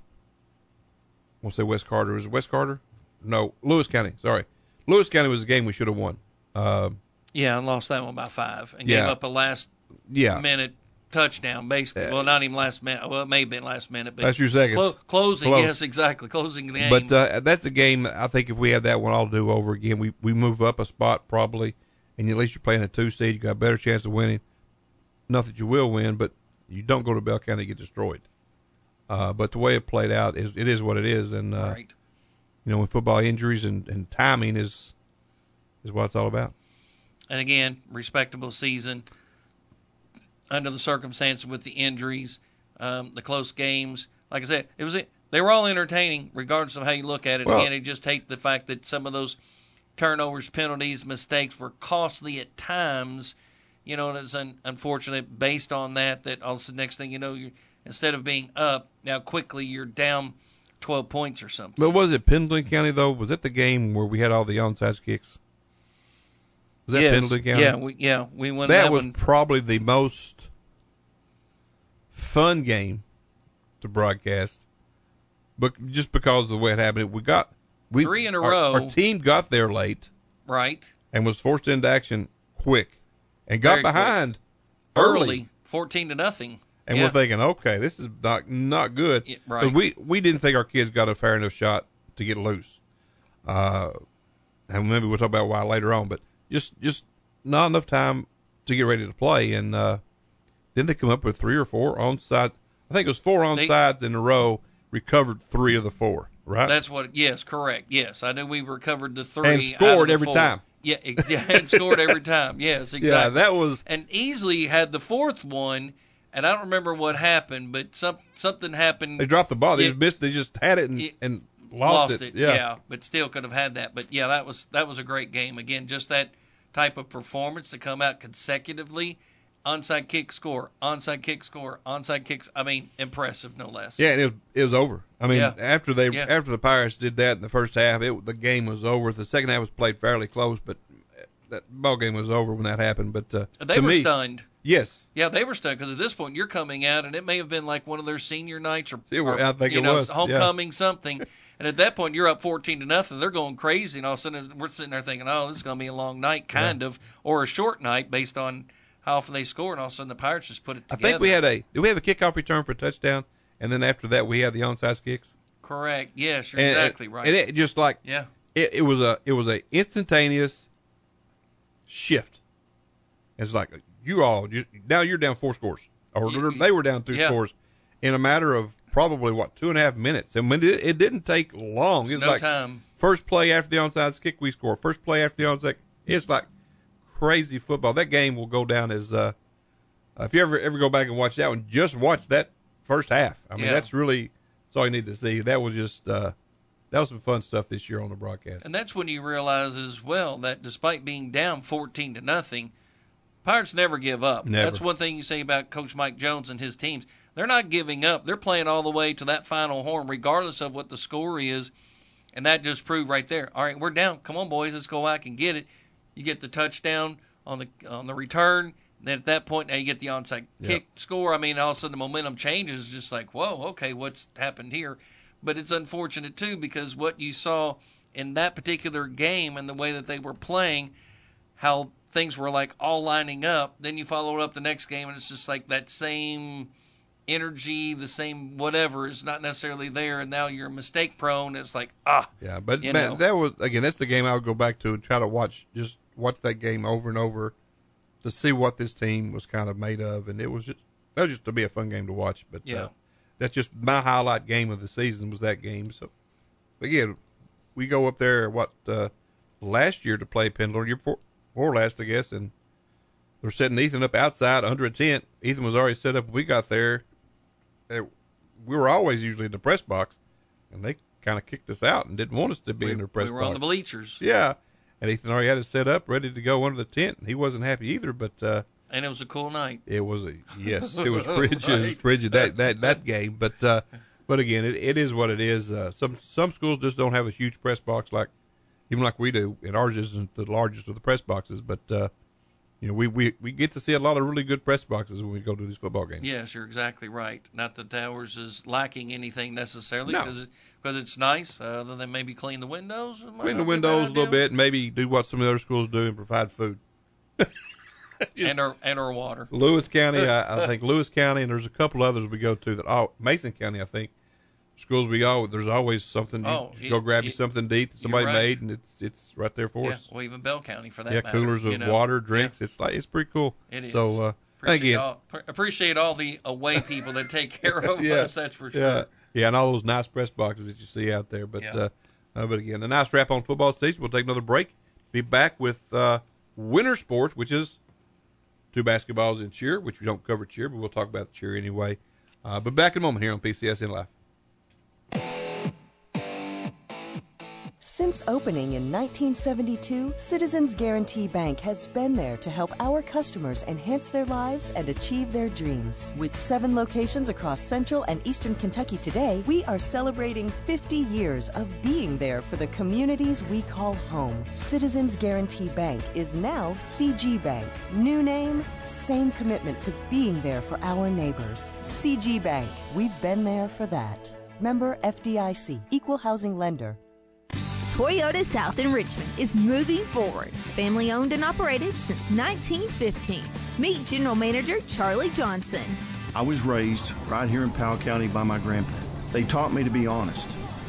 B: we'll say West Carter. Was it West Carter? No, Lewis County. Sorry. Lewis County was a game we should have won. Uh,
C: yeah, and lost that one by five and
B: yeah.
C: gave up a last
B: yeah.
C: minute touchdown, basically.
B: Uh,
C: well, not even last minute. Well, it may have been last minute. But
B: that's your seconds. Clo-
C: closing,
B: Close.
C: yes, exactly. Closing the game.
B: But uh, that's a game, I think if we have that one all do over again, we, we move up a spot probably, and at least you're playing a two seed. You got a better chance of winning. Not that you will win, but you don't go to Bell County and get destroyed. Uh, but the way it played out, is it is what it is. And, uh,
C: right.
B: you know, with football injuries and, and timing is is what it's all about.
C: And, again, respectable season under the circumstances with the injuries, um, the close games. Like I said, it was they were all entertaining regardless of how you look at it.
B: Well,
C: Again, it just take the fact that some of those turnovers, penalties, mistakes were costly at times. You know, and it's un- unfortunate based on that that also next thing you know, you're instead of being up, now quickly you're down twelve points or something.
B: But was it Pendleton County, though? Was it the game where we had all the onside kicks? Was that
C: yes.
B: Pendleton County?
C: Yeah, we, yeah, we won
B: that,
C: that
B: was
C: one.
B: Probably the most fun game to broadcast, but just because of the way it happened. We got we,
C: Three in a
B: our,
C: row.
B: Our team got there late.
C: Right.
B: And was forced into action quick and got
C: Very
B: behind
C: quick.
B: early.
C: early. fourteen to nothing.
B: And
C: yeah.
B: we're thinking, okay, this is not not good.
C: Yeah, right.
B: But we, we didn't think our kids got a fair enough shot to to get loose. Uh, and maybe we'll talk about why later on, but just just not enough time to get ready to play. And uh, then they come up with three or four onside. I think it was four onsides in a row, recovered three of the four, right?
C: That's what, yes, correct. Yes, I knew we recovered the three.
B: And scored every
C: four.
B: time.
C: Yeah, and scored every time. Yes, exactly.
B: Yeah, that was.
C: And easily had the fourth one, and I don't remember what happened, but some, something happened.
B: They dropped the ball. They
C: it,
B: just missed. They just had it and,
C: it,
B: and lost,
C: lost
B: it.
C: it.
B: Yeah.
C: yeah, but still could have had that. But yeah, that was that was a great game. Again, just that type of performance to come out consecutively. Onside kick, score. Onside kick, score. Onside kicks. I mean, impressive, no less.
B: Yeah, and it was it was over. I mean,
C: yeah.
B: after they
C: yeah.
B: after the Pirates did that in the first half, it the game was over. The second half was played fairly close, but that ball game was over when that happened. But uh,
C: they
B: to
C: were
B: me,
C: stunned.
B: Yes.
C: Yeah, they were stunned because at this point you're coming out, and it may have been like one of their senior nights or,
B: it were,
C: or
B: I think
C: you
B: it
C: know,
B: was
C: homecoming
B: yeah.
C: something. And at that point, you're up fourteen to nothing. They're going crazy, and all of a sudden we're sitting there thinking, "Oh, this is going to be a long night, kind yeah. of, or a short night based on how often they score." And all of a sudden, the Pirates just put it together.
B: I think we had a. Did we have a kickoff return for a touchdown, and then after that we had the onside kicks?
C: Correct. Yes, you're
B: and,
C: exactly right.
B: And it just like
C: yeah,
B: it, it was a it was a instantaneous shift. It's like you all you, now you're down four scores, or
C: you,
B: they were down two
C: yeah.
B: scores in a matter of probably what two and a half minutes. And when it, it didn't take long, it was
C: no
B: like
C: time.
B: First play after the onside kick, we score. First play after the onside, it's like crazy football. That game will go down as uh, if you ever ever go back and watch that one, just watch that first half. I mean,
C: yeah.
B: that's really that's all you need to see. That was just uh, that was some fun stuff this year on the broadcast.
C: And that's when you realize as well that despite being down fourteen to nothing, Pirates never give up.
B: Never.
C: That's one thing you say about Coach Mike Jones and his teams. They're not giving up. They're playing all the way to that final horn, regardless of what the score is. And that just proved right there. All right, we're down. Come on, boys, let's go back and get it. You get the touchdown on the on the return. Then at that point, now you get the onside
B: yep.
C: kick score. I mean, all of a sudden the momentum changes. Just like, whoa, okay, what's happened here? But it's unfortunate too because what you saw in that particular game and the way that they were playing, how things were like all lining up. Then you follow it up the next game, and it's just like that same energy, the same whatever is not necessarily there, and now you're mistake prone. It's like ah,
B: yeah. But
C: you
B: man,
C: know.
B: that was again. That's the game I would go back to and try to watch. Just watch that game over and over to see what this team was kind of made of, and it was just that was just to be a fun game to watch. But
C: yeah,
B: uh, that's just my highlight game of the season was that game. So again, we go up there what uh, last year to play Pendleton, year before, before last, I guess, and they're setting Ethan up outside under a tent. Ethan was already set up when we got there. We were always usually in the press box, and they kind of kicked us out and didn't want us to be
C: we,
B: in their press box.
C: We were
B: box.
C: on the bleachers.
B: Yeah, and Ethan already had it set up, ready to go under the tent. And he wasn't happy either, but uh,
C: and it was a cool night.
B: It was a yes, it was frigid,
C: right.
B: it was frigid that that that game. But uh, but again, it, it is what it is. Uh, some some schools just don't have a huge press box like even like we do, and ours isn't the largest of the press boxes, but. Uh, You know, we, we, we get to see a lot of really good press boxes when we go to these football games.
C: Yes, you're exactly right. Not that Towers is lacking anything necessarily
B: No.
C: because it, because it's nice, uh, other than maybe clean the windows.
B: Clean the windows a little bit, and maybe do what some of the other schools do and provide food.
C: and our and our water.
B: Lewis County, I, I think Lewis County, and there's a couple others we go to that. Oh, Mason County, I think. Schools we go, there's always something. You
C: Oh,
B: just go grab
C: you-
B: you something to eat that somebody
C: right.
B: made, and it's it's right there for
C: Yeah,
B: us.
C: well, even Bell County for that
B: Yeah,
C: matter.
B: coolers
C: you
B: of
C: know.
B: water, drinks. It's like it's pretty cool.
C: It is.
B: So uh,
C: Appreciate
B: again,
C: all, pr- appreciate all the away people that take care of
B: Yeah.
C: us. That's for sure.
B: yeah, yeah, and all those nice press boxes that you see out there. But
C: Yeah.
B: uh, uh, but again, a nice wrap on football season. We'll take another break. Be back with uh, winter sports, which is two basketballs and cheer, which we don't cover cheer, but we'll talk about the cheer anyway. Uh, but back in a moment here on P C S N Live.
H: Since opening in nineteen seventy-two, Citizens Guarantee Bank has been there to help our customers enhance their lives and achieve their dreams. With seven locations across central and eastern Kentucky today, we are celebrating fifty years of being there for the communities we call home. Citizens Guarantee Bank is now C G Bank. New name, same commitment to being there for our neighbors. C G Bank, we've been there for that. Member F D I C, Equal Housing Lender.
I: Toyota South in Richmond is moving forward. Family owned and operated since nineteen fifteen. Meet General Manager Charlie Johnson.
J: I was raised right here in Powell County by my grandparents. They taught me to be honest,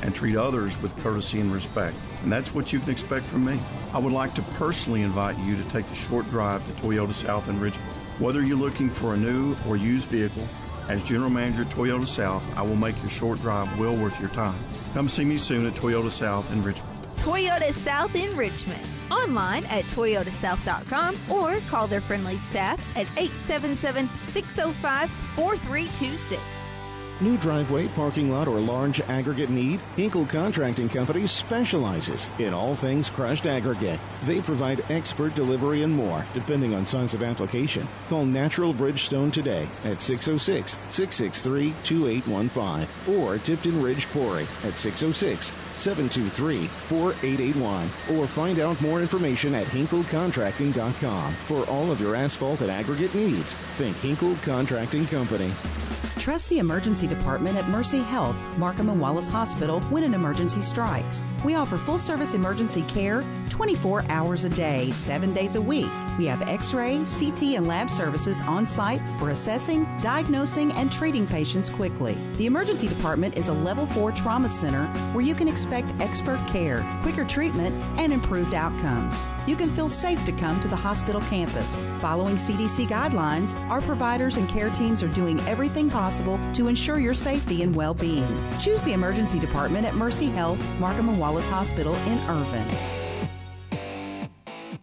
J: and treat others with courtesy and respect. And that's what you can expect from me. I would like to personally invite you to take the short drive to Toyota South in Richmond. Whether you're looking for a new or used vehicle, as General Manager at Toyota South, I will make your short drive well worth your time. Come see me soon at Toyota South in Richmond.
I: Toyota South in Richmond. Online at toyota south dot com or call their friendly staff at eight seven seven, six oh five, four three two six.
K: New driveway, parking lot, or large aggregate need? Hinkle Contracting Company specializes in all things crushed aggregate. They provide expert delivery and more, depending on size of application. Call Natural Bridgestone today at six oh six, six six three, two eight one five or Tipton Ridge Quarry at six oh six, seven two three, four eight eight one, or find out more information at hinkle contracting dot com. For all of your asphalt and aggregate needs, think Hinkle Contracting Company.
G: Trust the emergency department at Mercy Health, Markham and Wallace Hospital when an emergency strikes. We offer full-service emergency care twenty-four hours a day, seven days a week. We have x-ray, C T, and lab services on site for assessing, diagnosing, and treating patients quickly. The emergency department is a level four trauma center where you can expect expert care, quicker treatment, and improved outcomes. You can feel safe to come to the hospital campus. Following C D C guidelines, our providers and care teams are doing everything possible to ensure your safety and well-being. Choose the emergency department at Mercy Health, Markham and Wallace Hospital in Irvin.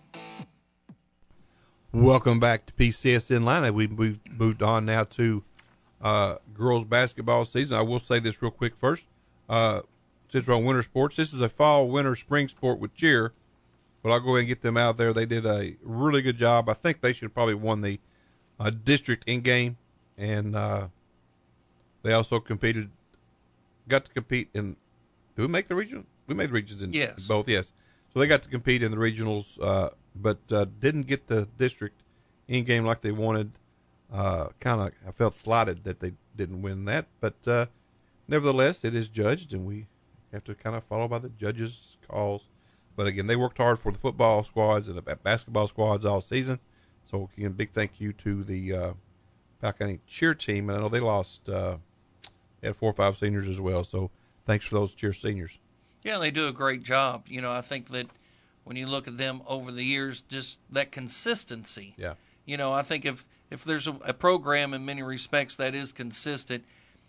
B: Welcome back to P C S Inline. We've, we've moved on now to uh, girls basketball season. I will say this real quick first. Uh, since we're on winter sports, this is a fall, winter, spring sport with cheer, but I'll go ahead and get them out there. They did a really good job. I think they should have probably won the uh, district in-game, and uh, they also competed, got to compete in, did we make the region? We made the regions in
C: yes.
B: both, yes. So they got to compete in the regionals, uh, but uh, didn't get the district in-game like they wanted. Uh, kind of, I felt slighted that they didn't win that, but uh, nevertheless, it is judged, and we have to kind of follow by the judges' calls. But again, they worked hard for the football squads and the basketball squads all season. So again, big thank you to the uh, Powell County cheer team. And I know they lost, uh, they had four or five seniors as well. So thanks for those cheer seniors.
C: Yeah, they do a great job. You know, I think that when you look at them over the years, just that consistency.
B: Yeah.
C: You know, I think if, if there's a, a program in many respects that is consistent,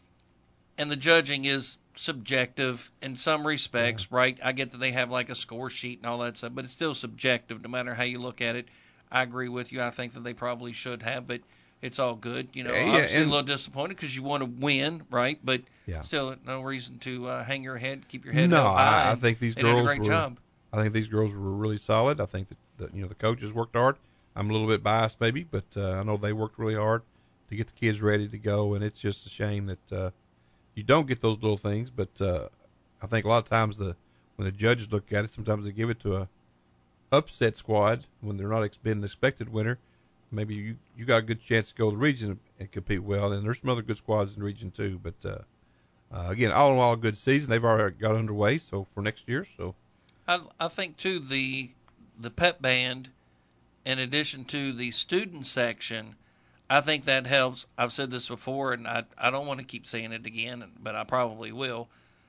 C: and the judging is subjective in some respects, yeah. right? I get that they have like a score sheet and all that stuff, but it's still subjective no matter how you look at it. I agree with you. I think that they probably should have, but it's all good. You know, yeah, obviously and, a little disappointed because you want to win, right? But yeah. still, no reason to uh, hang your head, keep your head
B: no,
C: up high.
B: I, I think these
C: they
B: girls
C: did a great
B: were,
C: job.
B: I think these girls were really solid. I think that the, you know the coaches worked hard. I'm a little bit biased maybe, but uh, I know they worked really hard to get the kids ready to go, and it's just a shame that uh, you don't get those little things. But uh, I think a lot of times the when the judges look at it, sometimes they give it to a upset squad when they're not ex- been an expected winner. Maybe you, you got a good chance to go to the region and compete well, and there's some other good squads in the region too. But uh, uh, again, all in all, a good season. They've already got underway, so for next year. So
C: I, I think too the the pep band, in addition to the student section, I think that helps. I've said this before, and I I don't want to keep saying it again, but I probably will.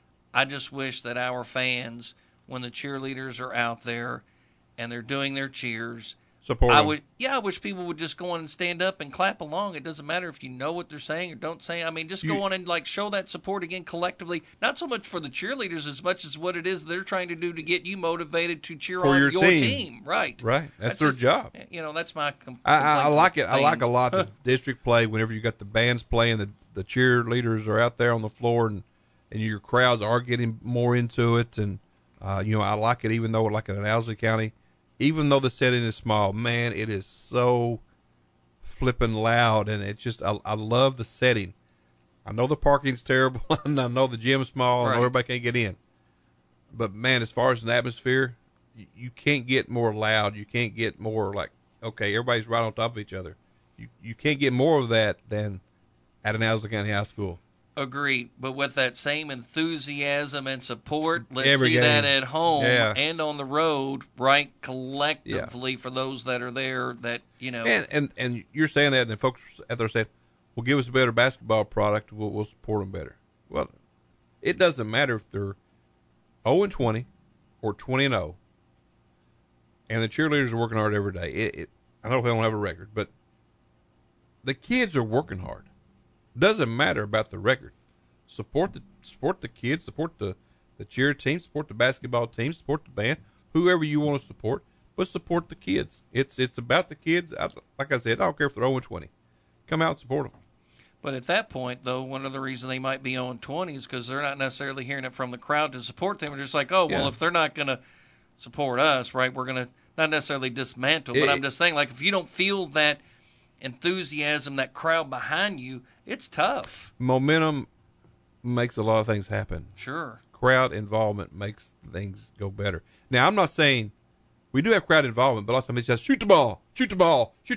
C: I just wish that our fans, when the cheerleaders are out there and they're doing their cheers,
B: support
C: I
B: them.
C: would, yeah, I wish people would just go on and stand up and clap along. It doesn't matter if you know what they're saying or don't say. I mean, just
B: you,
C: go on and like show that support again collectively. Not so much for the cheerleaders as much as what it is they're trying to do to get you motivated to cheer
B: for
C: on
B: your,
C: your
B: team.
C: team. Right,
B: right. That's, that's
C: their
B: just, job.
C: You know, that's my. Com-
B: I, I, I like it.
C: Things.
B: I like a lot the district play. Whenever you got the bands playing, the the cheerleaders are out there on the floor, and and your crowds are getting more into it. And uh, you know, I like it, even though like in Owsley County. Even though the setting is small, man, it is so flipping loud, and it just I, I love the setting. I know the parking's terrible, and I know the gym's small, and
C: right.
B: everybody can't get in. But man, as far as an atmosphere, you, you can't get more loud. You can't get more like okay, everybody's right on top of each other. You you can't get more of that than at an Owsley County high school.
C: Agreed, but with that same enthusiasm and support, let's
B: Every
C: see
B: game.
C: that at home
B: yeah.
C: and on the road, right, collectively yeah. for those that are there that, you know.
B: And, and and you're saying that, and folks out there saying, well, give us a better basketball product, we'll, we'll support them better. Well, it doesn't matter if they're oh and twenty or twenty and oh, and the cheerleaders are working hard every day. It, it, I know they don't have a record, but the kids are working hard. Doesn't matter about the record. Support the support the kids, support the, the cheer team, support the basketball team, support the band, whoever you want to support, but support the kids. It's it's about the kids. I, like I said, I don't care if they're oh and twenty. Come out and support them.
C: But at that point, though, one of the reasons they might be oh and twenty is because they're not necessarily hearing it from the crowd to support them. They're just like, oh, well,
B: Yeah.
C: if they're not going to support us, right, we're going to not necessarily dismantle. But
B: It-
C: I'm just saying, like, if you don't feel that enthusiasm, that crowd behind you, it's tough.
B: Momentum makes a lot of things happen.
C: Sure.
B: Crowd involvement makes things go better. Now, I'm not saying we do have crowd involvement, but a lot of times it's just shoot the ball, shoot the ball, shoot.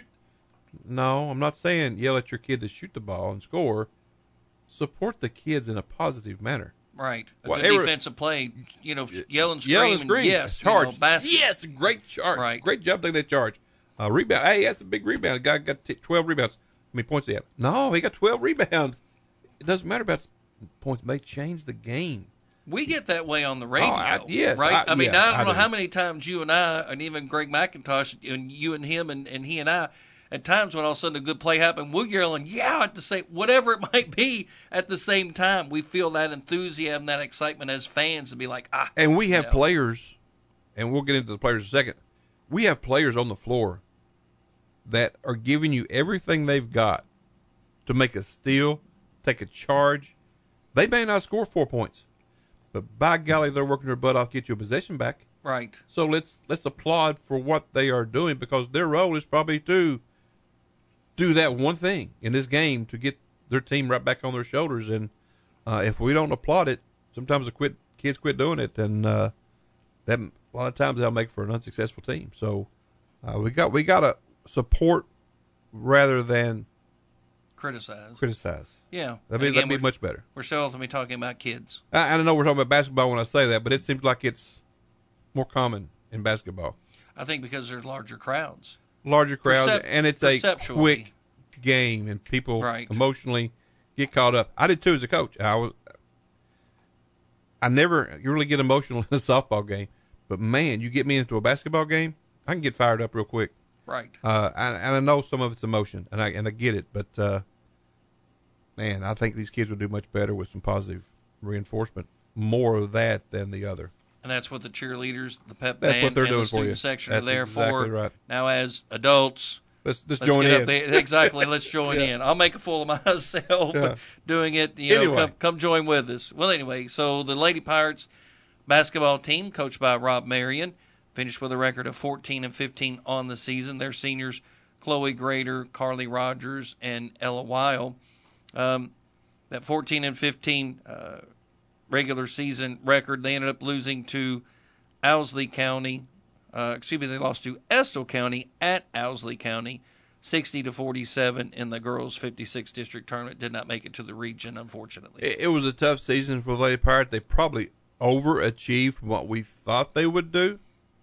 B: No, I'm not saying yell at your kid to shoot the ball and score. Support the kids in a positive manner.
C: Right. A
B: Whatever-
C: good defensive play, you know, yell and scream.
B: Yell and scream.
C: Yes.
B: Charge.
C: You know, basket.
B: Yes, great charge.
C: Right.
B: Great job taking that charge. Uh, rebound. Hey, that's a big rebound. The guy got t- twelve rebounds. How many points did he have? No, he got twelve rebounds. It doesn't matter about points. They change the game.
C: We get that way on the radio,
B: Oh, I- yes,
C: right?
B: I-
C: I, mean,
B: yeah,
C: I don't
B: I
C: know
B: do.
C: how many times you and I, and even Greg McIntosh, and you and him, and, and he and I, at times when all of a sudden a good play happened, we're yelling, yeah, at the same, whatever it might be, at the same time. We feel that enthusiasm, that excitement as fans to be like, ah.
B: And we have
C: you know.
B: players, and we'll get into the players in a second. We have players on the floor that are giving you everything they've got to make a steal, take a charge. They may not score four points, but by golly, they're working their butt off to get you a possession back.
C: Right.
B: So let's let's applaud for what they are doing, because their role is probably to do that one thing in this game to get their team right back on their shoulders. And uh, if we don't applaud it, sometimes the quit kids quit doing it, and uh, that a lot of times they'll make for an unsuccessful team. So uh, we got we got to support rather than
C: Criticize.
B: criticize.
C: Yeah.
B: That'd be,
C: Again,
B: that'd be
C: we're-
B: much better.
C: We're still ultimately talking about kids.
B: I, I know we're talking about basketball when I say that, but it seems like it's more common in basketball.
C: I think because there's larger crowds.
B: Larger crowds,
C: Percep-
B: and it's a
C: perceptually.
B: quick game, and people
C: Right.
B: emotionally get caught up. I did too as a coach. I was, I never you really get emotional in a softball game, but man, you get me into a basketball game, I can get fired up real quick.
C: Right.
B: Uh, and, and I know some of it's emotion, and I and I get it, but uh, man, I think these kids would do much better with some positive reinforcement, more of that than the other.
C: And that's what the cheerleaders, the pep
B: That's
C: band,
B: what they're
C: and
B: doing
C: the
B: for
C: student
B: you.
C: section
B: That's
C: are there
B: exactly
C: for.
B: right.
C: Now, as adults,
B: Let's just
C: let's
B: join
C: get
B: in.
C: up there. Exactly. Let's join
B: Yeah.
C: in. I'll make a fool of myself
B: Yeah.
C: doing it. You know,
B: Anyway.
C: come, come join with us. Well, anyway, so the Lady Pirates basketball team, coached by Rob Marion, finished with a record of fourteen and fifteen on the season. Their seniors, Chloe Grader, Carly Rogers, and Ella Weil. Um, that fourteen and fifteen uh, regular season record, they ended up losing to Owsley County. Uh, excuse me, they lost to Estill County at Owsley County, sixty to forty-seven in the girls' fifty-six district tournament. Did not make it to the region, unfortunately.
B: It, it was a tough season for the Lady Pirate. They probably overachieved from what we thought they would do.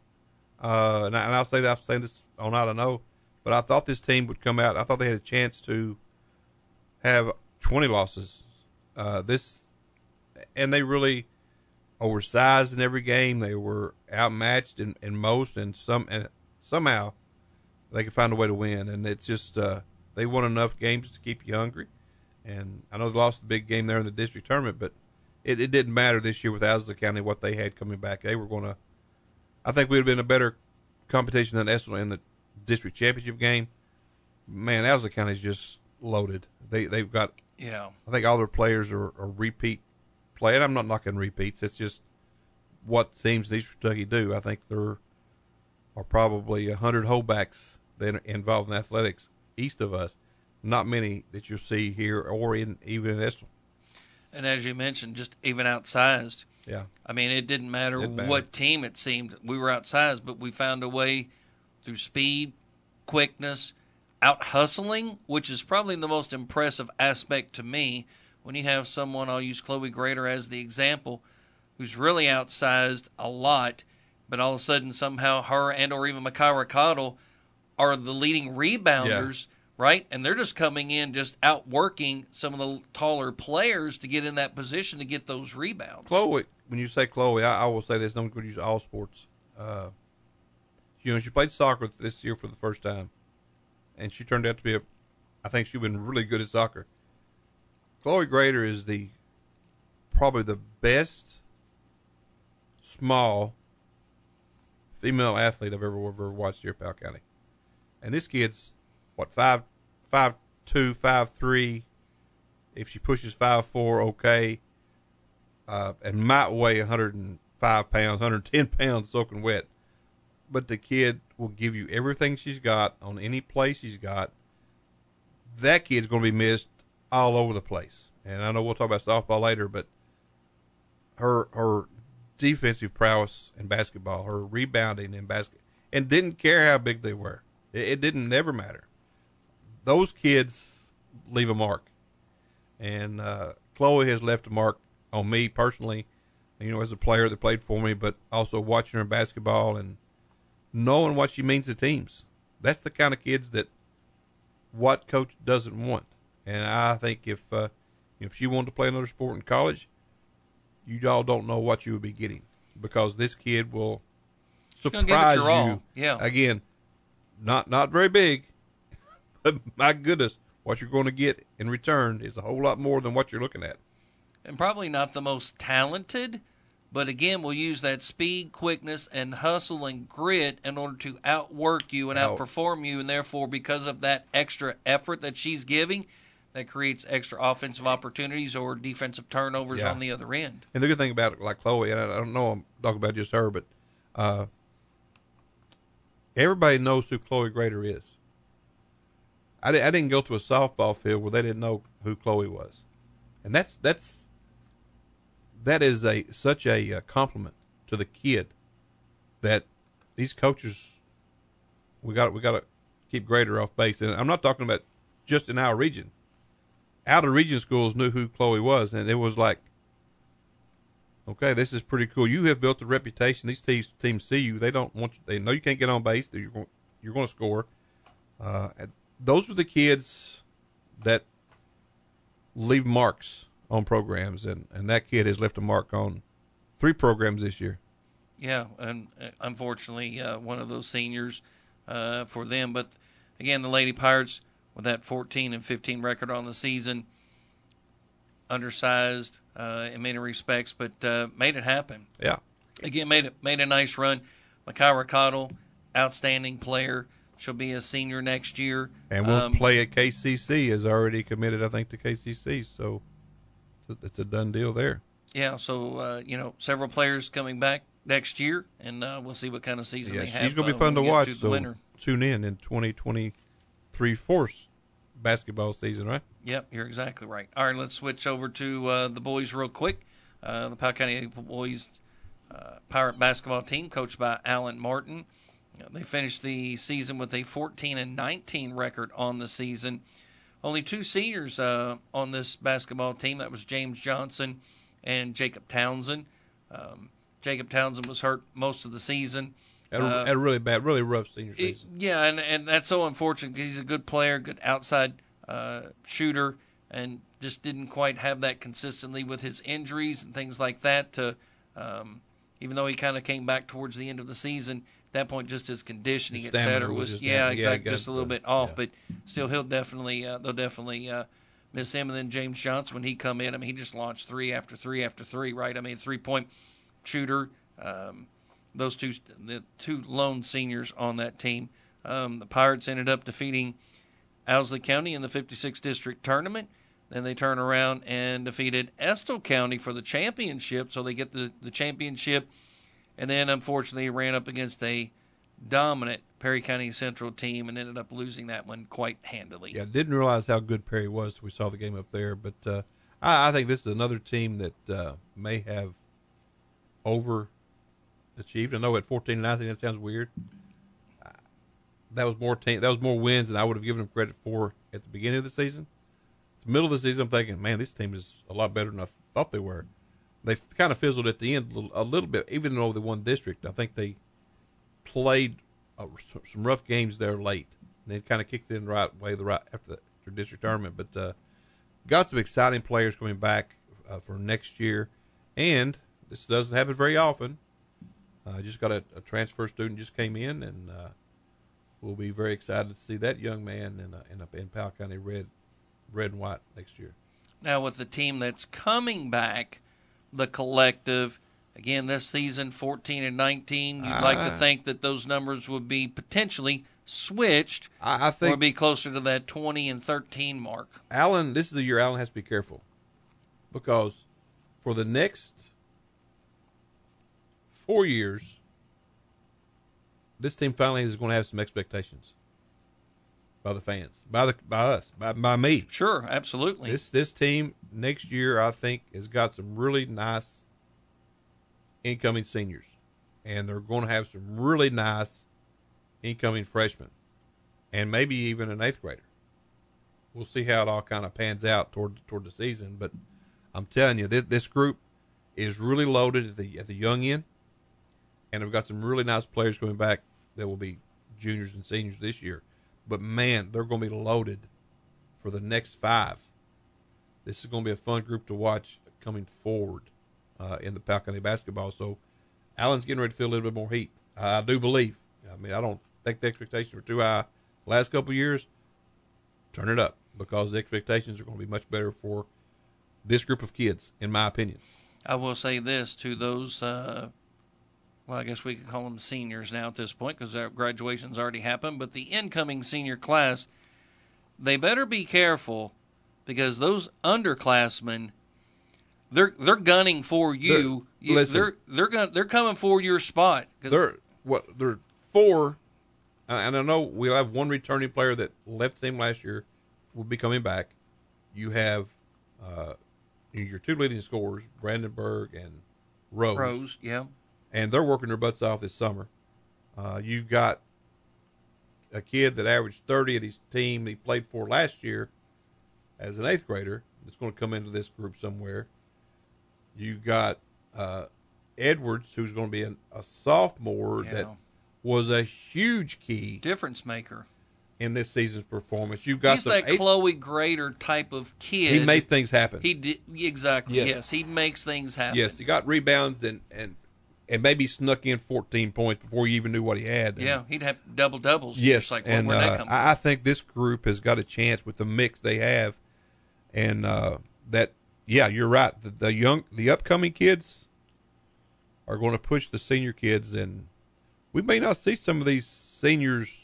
B: Uh, and, I, and I'll say that I'm saying this on I don't know, but I thought this team would come out. I thought they had a chance to have twenty losses. Uh, this, and they really oversized in every game. They were outmatched in, in most, and some and somehow they could find a way to win. And it's just uh, they won enough games to keep you hungry. And I know they lost a big game there in the district tournament, but it, it didn't matter this year with Owsley County what they had coming back. They were going to. I think we would have been a better competition than Estill in the district championship game. Man, Owsley County is just loaded. They they've got.
C: Yeah.
B: I think all their players are, are repeat play, and I'm not knocking repeats. It's just what teams in East Kentucky do. I think there are probably a hundred holdbacks that are involved in athletics east of us. Not many that you'll see here or in even in Estill.
C: And as you mentioned, just even outsized.
B: Yeah.
C: I mean, it didn't matter
B: Didn't matter.
C: what team it seemed. We were outsized, but we found a way through speed, quickness, out hustling, which is probably the most impressive aspect to me when you have someone, I'll use Chloe Grader as the example, who's really outsized a lot, but all of a sudden somehow her and or even Makara Cottle are the leading rebounders right? And they're just coming in, just outworking some of the taller players to get in that position to get those rebounds.
B: Chloe, when you say Chloe, I, I will say this. I'm going to use all sports. Uh, you know, she played soccer this year for the first time, and she turned out to be a. I think she's been really good at soccer. Chloe Grader is the probably the best small female athlete I've ever ever watched here at Powell County, and this kid's what five five two five three. If she pushes five four, okay, uh, and might weigh one hundred five pounds, one hundred ten pounds soaking wet. But the kid will give you everything she's got on any play she's got. That kid's going to be missed all over the place. And I know we'll talk about softball later, but her her defensive prowess in basketball, her rebounding in basket, and didn't care how big they were. It, it didn't never matter. Those kids leave a mark. And uh, Chloe has left a mark on me personally, you know, as a player that played for me, but also watching her in basketball and knowing what she means to teams. That's the kind of kids that what coach doesn't want. And I think if uh, if she wanted to play another sport in college, you all don't know what you would be getting, because this kid will surprise you.
C: All. Yeah.
B: Again, not not very big, but my goodness, what you're going to get in return is a whole lot more than what you're looking at.
C: And probably not the most talented, but again, we'll use that speed, quickness, and hustle and grit in order to outwork you and
B: Out.
C: outperform you. And therefore, because of that extra effort that she's giving, that creates extra offensive opportunities or defensive turnovers
B: Yeah.
C: on the other end.
B: And the good thing about it, like Chloe, and I don't know I'm talking about just her, but uh, everybody knows who Chloe Grader is. I, di- I didn't go to a softball field where they didn't know who Chloe was. And that's that's that is a such a uh, compliment to the kid that these coaches, we got we got to keep Grader off base. And I'm not talking about just in our region. Out of region schools knew who Chloe was, and it was like, okay, this is pretty cool. You have built a reputation. These teams teams see you. They don't want you. They know you can't get on base. You're going, you're going to score. Uh, those are the kids that leave marks on programs, and, and that kid has left a mark on three programs this year.
C: Yeah, and uh, unfortunately, uh, one of those seniors uh, for them. But again, the Lady Pirates, with that fourteen and fifteen record on the season, undersized uh, in many respects, but uh, made it happen.
B: Yeah.
C: Again, made it made a nice run. Makyra Cottle, outstanding player. She'll be a senior next year.
B: And we'll
C: um,
B: play at K C C, is already committed, I think, to K C C. So it's a done deal there.
C: Yeah, so, uh, you know, several players coming back next year, and uh, we'll see what kind of season
B: Yeah,
C: they have.
B: she's going to be
C: uh,
B: fun to
C: when we get
B: watch.
C: to the
B: So
C: winter.
B: tune in in twenty twenty-three fourth basketball season, right?
C: Yep, you're exactly right. All right, let's switch over to uh, the boys real quick. Uh, the Powell County boys uh, Pirate basketball team, coached by Alan Martin. You know, they finished the season with a fourteen and nineteen record on the season. Only two seniors uh, on this basketball team. That was James Johnson and Jacob Townsend. Um, Jacob Townsend was hurt most of the season.
B: Had a,
C: Uh,
B: had a really bad, really rough senior
C: it-
B: season.
C: yeah, and, and that's so unfortunate because he's a good player, good outside uh, shooter, and just didn't quite have that consistently with his injuries and things like that. To um, even though he kind of came back towards the end of the season, at that point, just his conditioning,
B: His
C: et
B: stamina
C: cetera,
B: was
C: was
B: just
C: yeah,
B: down. Yeah,
C: exactly,
B: got
C: just a little
B: the-
C: bit off.
B: yeah.
C: But still, he'll definitely uh, they'll definitely uh, miss him. And then James Johnson, when he come in, I mean, he just launched three after three after three, right? I mean, three point shooter. Um, those two, the two lone seniors on that team. Um, the Pirates ended up defeating Owsley County in the fifty-sixth District Tournament. Then they turn around and defeated Estill County for the championship, so they get the, the championship. And then, unfortunately, ran up against a dominant Perry County Central team and ended up losing that one quite handily.
B: Yeah, didn't realize how good Perry was till we saw the game up there. But uh, I, I think this is another team that uh, may have overachieved. I know at fourteen and nineteen that sounds weird. Uh, that was more team, that was more wins than I would have given them credit for at the beginning of the season. The middle of the season, I'm thinking, man, this team is a lot better than I thought they were. They kind of fizzled at the end a little, a little bit, even though they won district. I think they played uh, some rough games there late. and then kind of kicked in the right way the right after the district tournament. But uh, got some exciting players coming back uh, for next year, and this doesn't happen very often. I uh, just got a, a transfer student just came in, and uh, we'll be very excited to see that young man in uh, in, uh, in Powell County red, red and white next year.
C: Now with the team that's coming back, the collective, again this season fourteen and nineteen, you'd uh, like to think that those numbers would be potentially switched,
B: I, I think,
C: or be closer to that twenty and thirteen mark.
B: Allen, this is the year Allen has to be careful, because for the next four years, this team finally is going to have some expectations by the fans, by the by us, by by me.
C: Sure, absolutely.
B: This this team next year, I think, has got some really nice incoming seniors, and they're going to have some really nice incoming freshmen, and maybe even an eighth grader. We'll see how it all kind of pans out toward toward the season, but I'm telling you, this, this group is really loaded at the at the young end, and we've got some really nice players coming back that will be juniors and seniors this year. But, man, they're going to be loaded for the next five. This is going to be a fun group to watch coming forward uh, in the Powell County basketball. So, Allen's getting ready to feel a little bit more heat. I do believe. I mean, I don't think the expectations were too high the last couple of years. Turn it up, because the expectations are going to be much better for this group of kids, in my opinion.
C: I will say this to those, uh, well, I guess we could call them seniors now at this point, because their graduation's already happened, but the incoming senior class, they better be careful, because those underclassmen, they're they're gunning for you.
B: They're,
C: you
B: listen,
C: they're they're gun, they're coming for your spot.
B: They're what they're four, and I know we'll have one returning player that left the team last year will be coming back. You have uh, your two leading scorers, Brandenburg and Rose.
C: Rose, yeah.
B: And they're working their butts off this summer. Uh, you've got a kid that averaged thirty at his team he played for last year as an eighth grader that's going to come into this group somewhere. You've got uh, Edwards, who's going to be an, a sophomore
C: yeah.
B: that was a huge key.
C: Difference maker.
B: In this season's performance. You've got
C: He's
B: some
C: that
B: eighth,
C: Chloe Grader type of kid.
B: He made things happen.
C: He did exactly.
B: Yes.
C: yes, he makes things happen.
B: Yes, he got rebounds and and and maybe snuck in fourteen points before you even knew what he had. And,
C: yeah, he'd have double doubles.
B: Yes,
C: like,
B: and
C: where'd
B: uh,
C: that come from?
B: I think this group has got a chance with the mix they have, and uh, that yeah, you're right. The, the young, the upcoming kids are going to push the senior kids, and we may not see some of these seniors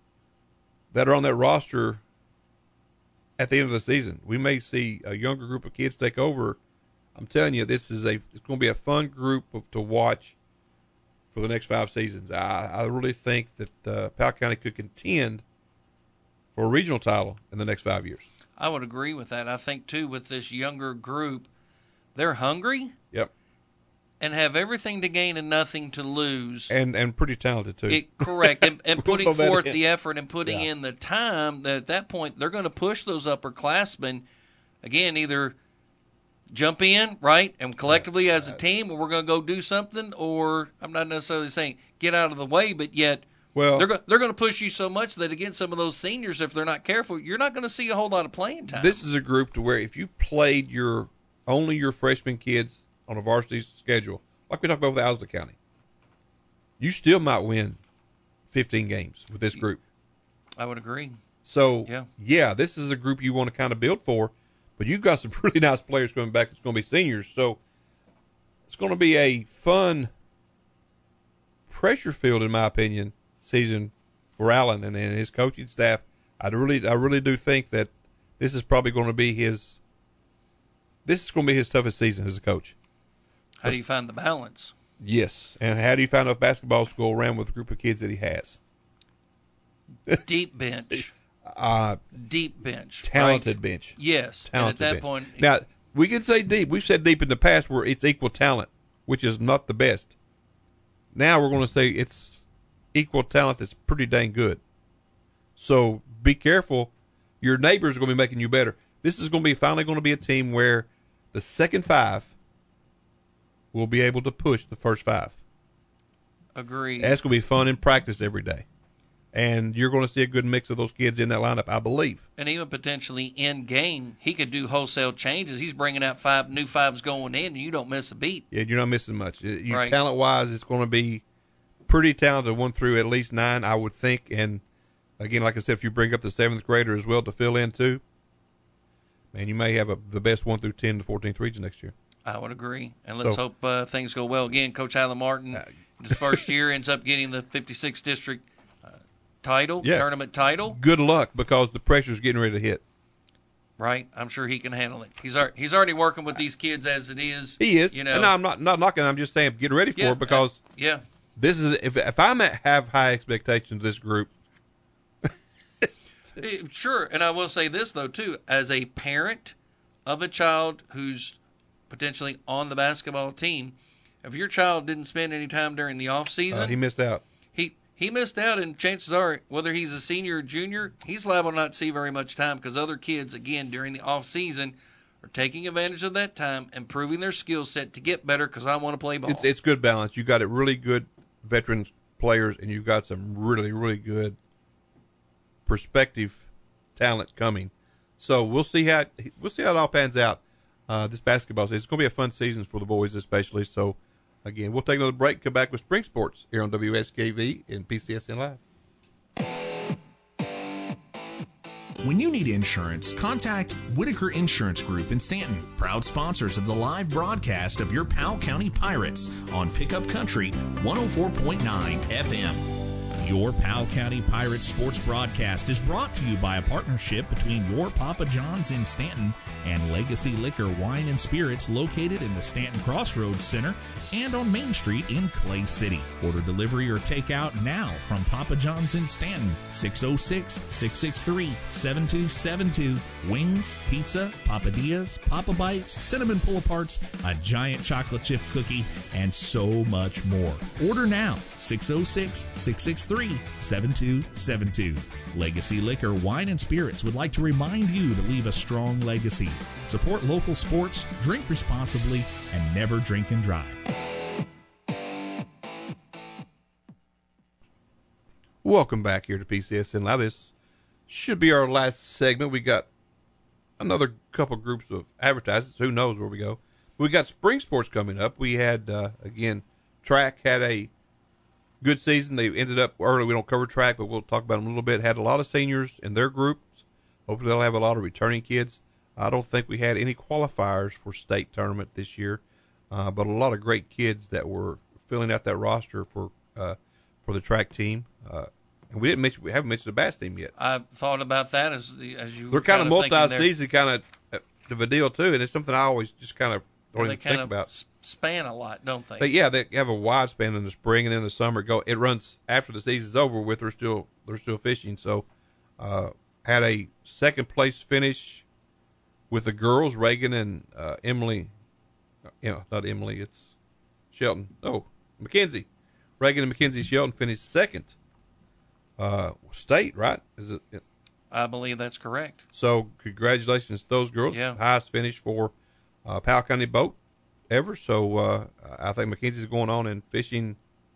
B: that are on that roster at the end of the season. We may see a younger group of kids take over. I'm telling you, this is a it's going to be a fun group of, to watch for the next five seasons. I, I really think that uh, Powell County could contend for a regional title in the next five years.
C: I would agree with that. I think, too, with this younger group, they're hungry.
B: Yep.
C: And have everything to gain and nothing to lose.
B: And and pretty talented, too.
C: It, correct. And, and putting forth
B: in.
C: the effort and putting
B: yeah.
C: in the time, that at that point, they're going to push those upperclassmen, again, either jump in, right, and collectively yeah. as a team, we're going to go do something, or I'm not necessarily saying get out of the way, but yet
B: well,
C: they're, go, they're going to push you so much that, again, some of those seniors, if they're not careful, you're not going to see a whole lot of playing time.
B: This is a group to where if you played your only your freshman kids on a varsity schedule, like we talked about with Owsley County, you still might win fifteen games with this group.
C: I would agree.
B: So,
C: yeah,
B: yeah this is a group you want to kind of build for, but you've got some really nice players coming back that's going to be seniors. So, it's going to be a fun, pressure-filled, in my opinion, season for Allen and, and his coaching staff. I really, I really do think that this is probably going to be his This is going to be his toughest season as a coach.
C: How do you find the balance?
B: Yes. And how do you find enough basketball to go around with the group of kids that he has?
C: Deep bench.
B: Uh,
C: deep bench.
B: Talented
C: right?
B: bench.
C: Yes.
B: Talented
C: and at that
B: bench.
C: point.
B: Now, we can say deep. We've said deep in the past where it's equal talent, which is not the best. Now we're going to say it's equal talent that's pretty dang good. So be careful. Your neighbors are going to be making you better. This is going to be finally going to be a team where the second five will be able to push the first five.
C: Agreed.
B: That's going to be fun in practice every day. and you're going to see a good mix of those kids in that lineup, I believe.
C: And even potentially in game, he could do wholesale changes. He's bringing out five new fives going in, and you don't miss a beat.
B: Yeah, you're not missing much. You,
C: Right.
B: Talent-wise, it's going to be pretty talented, one through at least nine, I would think. And, again, like I said, if you bring up the seventh grader as well to fill in, too, man, you may have a, the best one through ten to fourteenth region next year.
C: I would agree. And let's
B: So-
C: hope uh, things go well. Again, Coach Alan Martin,
B: Uh,
C: his first year, ends up getting the fifty-sixth district uh, title,
B: Yeah.
C: tournament title.
B: Good luck, because the pressure's getting ready to hit.
C: Right? I'm sure he can handle it. He's ar- he's already working with these kids as it is.
B: He is.
C: You know.
B: And I'm not, not knocking. I'm just saying get ready for
C: Yeah,
B: it, because
C: uh, yeah.
B: this is if if I have high expectations of this group.
C: Eh, Sure, and I will say this, though, too. As a parent of a child who's potentially on the basketball team, if your child didn't spend any time during the off season,
B: Uh, he missed out.
C: he he missed out, and chances are, whether he's a senior or junior, he's liable to not see very much time, because other kids, again, during the off season, are taking advantage of that time, improving their skill set to get better, because I want to play ball.
B: It's it's good balance. You got a really good veterans players, and you've got some really really good prospective talent coming. So we'll see how we'll see how it all pans out uh, this basketball season. It's going to be a fun season for the boys, especially. So again, we'll take another break. Come back with spring sports here on W S K V and P C S N Live.
A: When you need insurance, contact Whitaker Insurance Group in Stanton, proud sponsors of the live broadcast of your Powell County Pirates on Pickup Country one oh four point nine F M. Your Powell County Pirates sports broadcast is brought to you by a partnership between your Papa John's in Stanton and Legacy Liquor Wine and Spirits, located in the Stanton Crossroads Center and on Main Street in Clay City. Order delivery or takeout now from Papa John's in Stanton, six oh six, six six three, seven two seven two. Wings, pizza, papadillas, Papa Bites, cinnamon pull-aparts, a giant chocolate chip cookie, and so much more. Order now, six oh six, six six three, seven two seven two. Legacy Liquor Wine and Spirits would like to remind you to leave a strong legacy. Support local sports, drink responsibly, and never drink and drive.
B: Welcome back here to P C S N Live. This should be our last segment. We got another couple groups of advertisements. Who knows where we go? We got spring sports coming up. We had, uh, again, track had a good season. They ended up early. We don't cover track, but we'll talk about them a little bit. Had a lot of seniors in their groups. Hopefully they'll have a lot of returning kids. I don't think we had any qualifiers for state tournament this year, uh, but a lot of great kids that were filling out that roster for uh, for the track team. Uh, and we didn't mention we haven't mentioned the bass team yet.
C: I thought about that as the, as you.
B: They're kind of
C: thinking there.
B: multi-season kind of of a deal too, and it's something I always just kind of don't
C: They
B: even
C: kind
B: think
C: of
B: about.
C: s- span a lot, don't they?
B: But yeah, they have a wide span in the spring, and then the summer go. It runs after the season's over with. They're still they're still fishing. So uh, had a second place finish with the girls, Reagan and uh, Emily. You know, not Emily. It's Shelton. Oh, Mackenzie. Reagan and Mackenzie Shelton finished second. Uh, state, right? Is it? it
C: I believe that's correct.
B: so congratulations to those girls.
C: Yeah.
B: Highest finish for uh, Powell County boat ever. So uh, I think Mackenzie's going on and fishing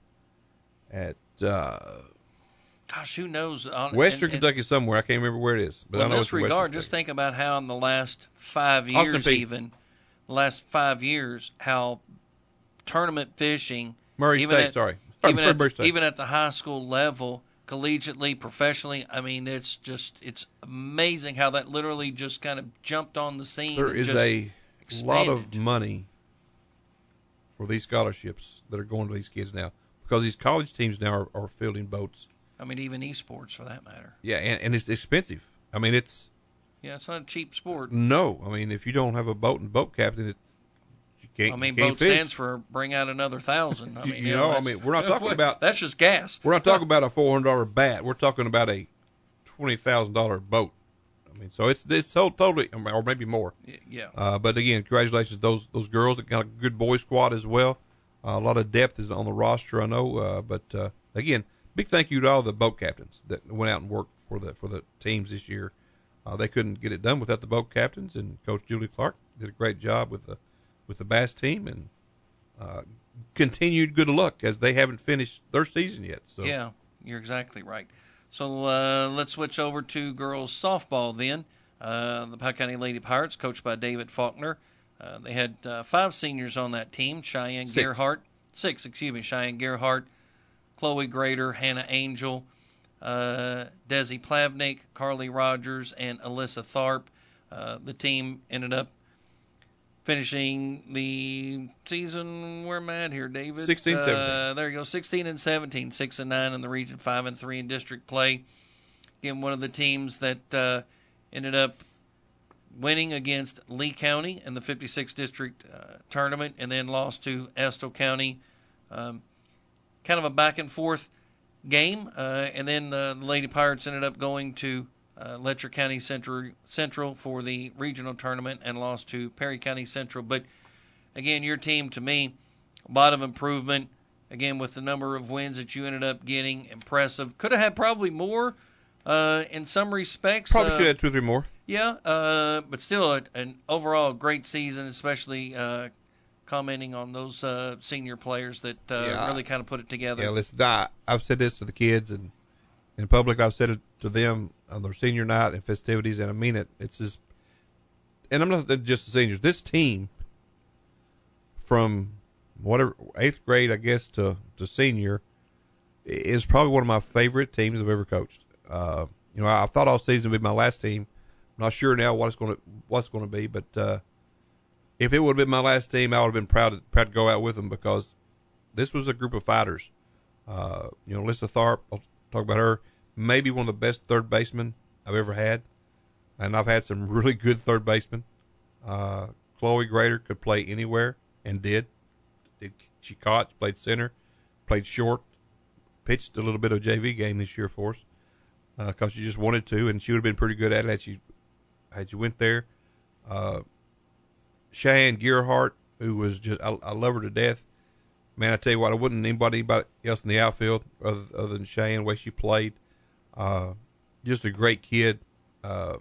B: at uh,
C: Gosh, who knows? On,
B: Western
C: and- and-
B: Kentucky somewhere. I can't remember where it is. But
C: Well,
B: I know
C: in
B: it's
C: this
B: in Western
C: regard,
B: Kentucky.
C: just think about how in the last five
B: Austin
C: years,
B: Peay.
C: even the last five years, how tournament fishing,
B: Murray
C: even
B: State,
C: at,
B: sorry.
C: even
B: Murray
C: at,
B: Murray State.
C: even at the high school level, collegiately, professionally, I mean, it's just it's amazing how that literally just kind of jumped on the scene.
B: There
C: and
B: is
C: just
B: a lot of
C: expanded.
B: money for these scholarships that are going to these kids now, because these college teams now are, are fielding boats.
C: I mean, even esports for that matter.
B: Yeah, and, and it's expensive. I mean, it's
C: Yeah, it's not a cheap sport.
B: no. I mean, if you don't have a boat and boat captain, it, you can't.
C: I mean,
B: you can't
C: boat
B: fish.
C: stands for bring out another thousand. I
B: You-
C: mean,
B: you
C: yeah,
B: know, I
C: that's-
B: mean, we're not talking about-
C: that's just gas.
B: We're not talking about a four hundred dollar bat. We're talking about a twenty thousand dollar boat. I mean, so it's it's so totally, or maybe more.
C: Yeah.
B: Uh, but again, congratulations to those those girls. They got a good boy squad as well. Uh, a lot of depth is on the roster, I know. Uh, but uh, again, big thank you to all the boat captains that went out and worked for the for the teams this year. Uh, they couldn't get it done without the boat captains, and Coach Julie Clark did a great job with the with the bass team, and uh, continued good luck as they haven't finished their season yet. So
C: Yeah, you're exactly right. So uh, let's switch over to girls softball then. Uh, the Pike County Lady Pirates, coached by David Faulkner. Uh, they had uh, five seniors on that team. Cheyenne
B: Six.
C: Gerhart. Six, excuse me. Cheyenne Gerhart, Chloe Grader, Hannah Angel, uh, Desi Plavnik, Carly Rogers, and Alyssa Tharp. Uh, the team ended up finishing the season, where am I at here, David?
B: sixteen, seventeen.
C: Uh, there you go, sixteen and seventeen, six and nine in the region, five and three in district play. Again, one of the teams that uh, ended up winning against Lee County in the fifty-sixth district uh, tournament, and then lost to Estill County. Um, kind of a back and forth game, uh, and then uh, the Lady Pirates ended up going to Uh, Letcher County Central, Central for the regional tournament and lost to Perry County Central. But, again, your team, to me, a lot of improvement. Again, with the number of wins that you ended up getting, impressive. Could have had probably more uh, in some respects.
B: Probably
C: uh,
B: should have had two or three more.
C: Yeah, uh, but still a, an overall great season, especially uh, commenting on those uh, senior players that uh,
B: Yeah,
C: really kind of put it together.
B: Yeah, listen, I, I've said this to the kids, and in public I've said it to them on their senior night and festivities, and I mean it. It's just, and I'm not just the seniors. This team, from whatever eighth grade, I guess, to, to senior, is probably one of my favorite teams I've ever coached. Uh, you know, I, I thought all season would be my last team. I'm not sure now what it's going to what's going to be, but uh, if it would have been my last team, I would have been proud to, proud to go out with them, because this was a group of fighters. Uh, you know, Alyssa Tharp, I'll talk about her. Maybe one of the best third basemen I've ever had. And I've had some really good third basemen. Uh, Chloe Grader could play anywhere and did. did. She caught, played center, played short, pitched a little bit of a J V game this year for us because uh, she just wanted to, and she would have been pretty good at it had she, had she went there. Uh, Cheyenne Gerhart, who was just, I, I love her to death. Man, I tell you what, I wouldn't anybody, anybody else in the outfield other, other than Cheyenne, the way she played. Uh, just a great kid. Uh,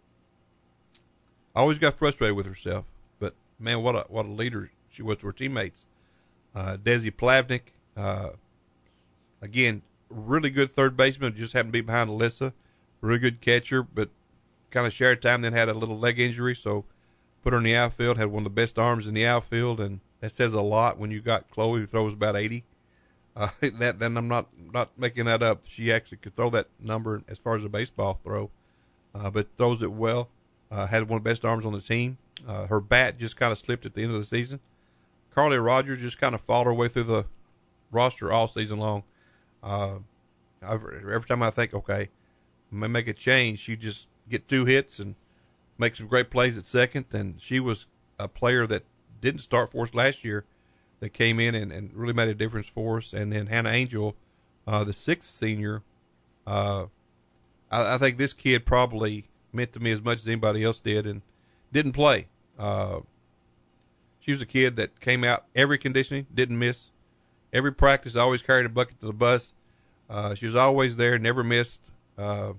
B: always got frustrated with herself, but man, what a what a leader she was to her teammates. Uh, Desi Plavnik, uh, again, really good third baseman. Just happened to be behind Alyssa. Really good catcher, but kind of shared time. Then had a little leg injury, so put her in the outfield. Had one of the best arms in the outfield, and that says a lot when you got Chloe, who throws about eighty. Uh, that then I'm not not making that up. She actually could throw that number as far as a baseball throw, uh, but throws it well. Uh, had one of the best arms on the team. Uh, her bat just kind of slipped at the end of the season. Carly Rogers just kind of fought her way through the roster all season long. Uh, every time I think, okay, I'm gonna make a change, she just get two hits and make some great plays at second. And she was a player that didn't start for us last year, that came in and, and really made a difference for us. And then Hannah Angel, uh, the sixth senior, uh, I, I think this kid probably meant to me as much as anybody else did, and didn't play. Uh, she was a kid that came out every conditioning, didn't miss. Every practice, always carried a bucket to the bus. Uh, she was always there, never missed. Uh,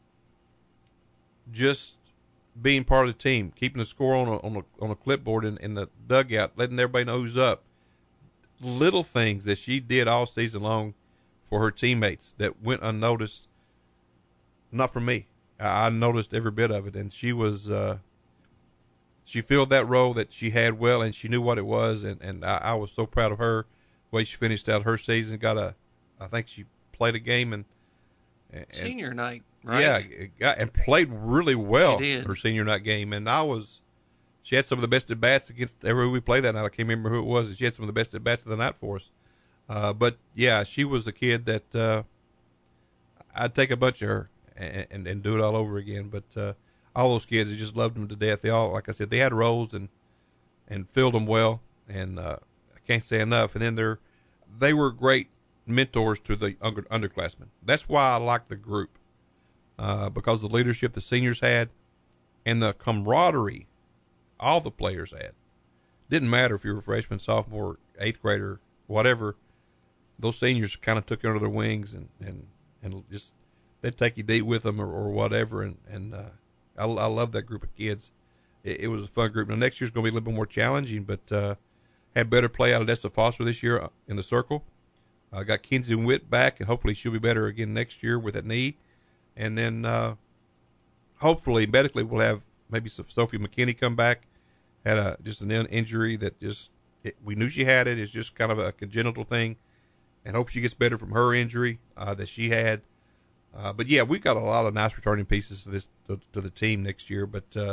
B: just being part of the team, keeping the score on a, on a, on a clipboard in, in the dugout, letting everybody know who's up. Little things that she did all season long for her teammates that went unnoticed. Not for me. I, I noticed every bit of it, and she was uh, she filled that role that she had well, and she knew what it was, and, and I, I was so proud of her. The way she finished out her season, got a, I think she played a game and, and
C: senior night, right?
B: Yeah, got, and played really well
C: She did.
B: her senior night game, and I was. She had some of the best at bats against everyone we played that night. I can't remember who it was. She had some of the best at bats of the night for us. Uh, but yeah, she was a kid that uh, I'd take a bunch of her and, and, and do it all over again. But uh, all those kids, I just loved them to death. They all, like I said, they had roles and and filled them well. And uh, I can't say enough. And then they're they were great mentors to the under, underclassmen. That's why I like the group uh, because of the leadership the seniors had and the camaraderie all the players had. Didn't matter if you were a freshman, sophomore, eighth grader, whatever. Those seniors kind of took you under their wings and, and, and just they'd take you deep with them or, or whatever. And, and uh, I, I love that group of kids. It, it was a fun group. Now, next year's going to be a little bit more challenging, but uh, had better play out of Odessa Foster this year in the circle. Uh, got Kinsey Witt back, and hopefully she'll be better again next year with that knee. And then uh, hopefully medically we'll have maybe Sophie McKinney come back. Had a just an injury that just it, we knew she had it. It's just kind of a congenital thing, and hope she gets better from her injury uh, that she had. Uh, but yeah, we've got a lot of nice returning pieces to this to, to the team next year. But uh,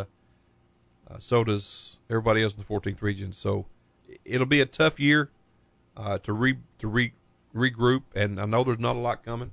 B: uh, so does everybody else in the fourteenth region. So it'll be a tough year uh, to re to re regroup, and I know there's not a lot coming.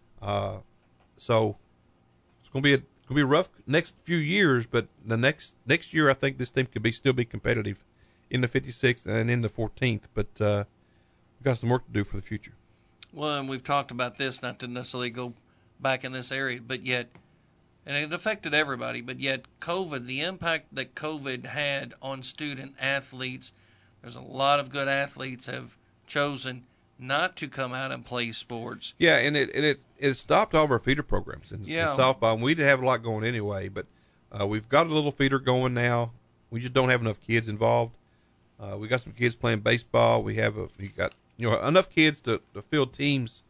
B: Uh, so it's gonna be a gonna be a rough next few years. But the next next year, I think this team could be still be competitive in the fifty-sixth and in the fourteenth. But uh, we've got some work to do for the future.
C: Well, and we've talked about this, not to necessarily go back in this area, but yet, and it affected everybody, but yet COVID, the impact that COVID had on student athletes, there's a lot of good athletes have chosen not to come out and play sports.
B: Yeah, and it and it, it stopped all of our feeder programs in,
C: yeah.
B: in softball, and we didn't have a lot going anyway, but uh, we've got a little feeder going now. We just don't have enough kids involved. Uh, we got some kids playing baseball. We have a we got you know enough kids to, to field teams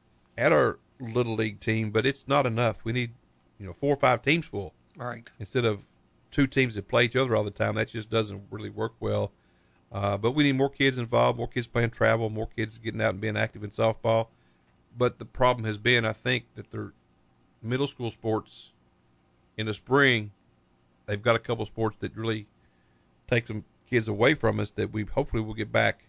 B: at our little league team, but it's not enough. We need, you know, four or five teams full.
C: Right.
B: Instead of two teams that play each other all the time. That just doesn't really work well. Uh, but we need more kids involved, more kids playing travel, more kids getting out and being active in softball. But the problem has been, I think, that their middle school sports in the spring, they've got a couple of sports that really take some kids away from us that we hopefully will get back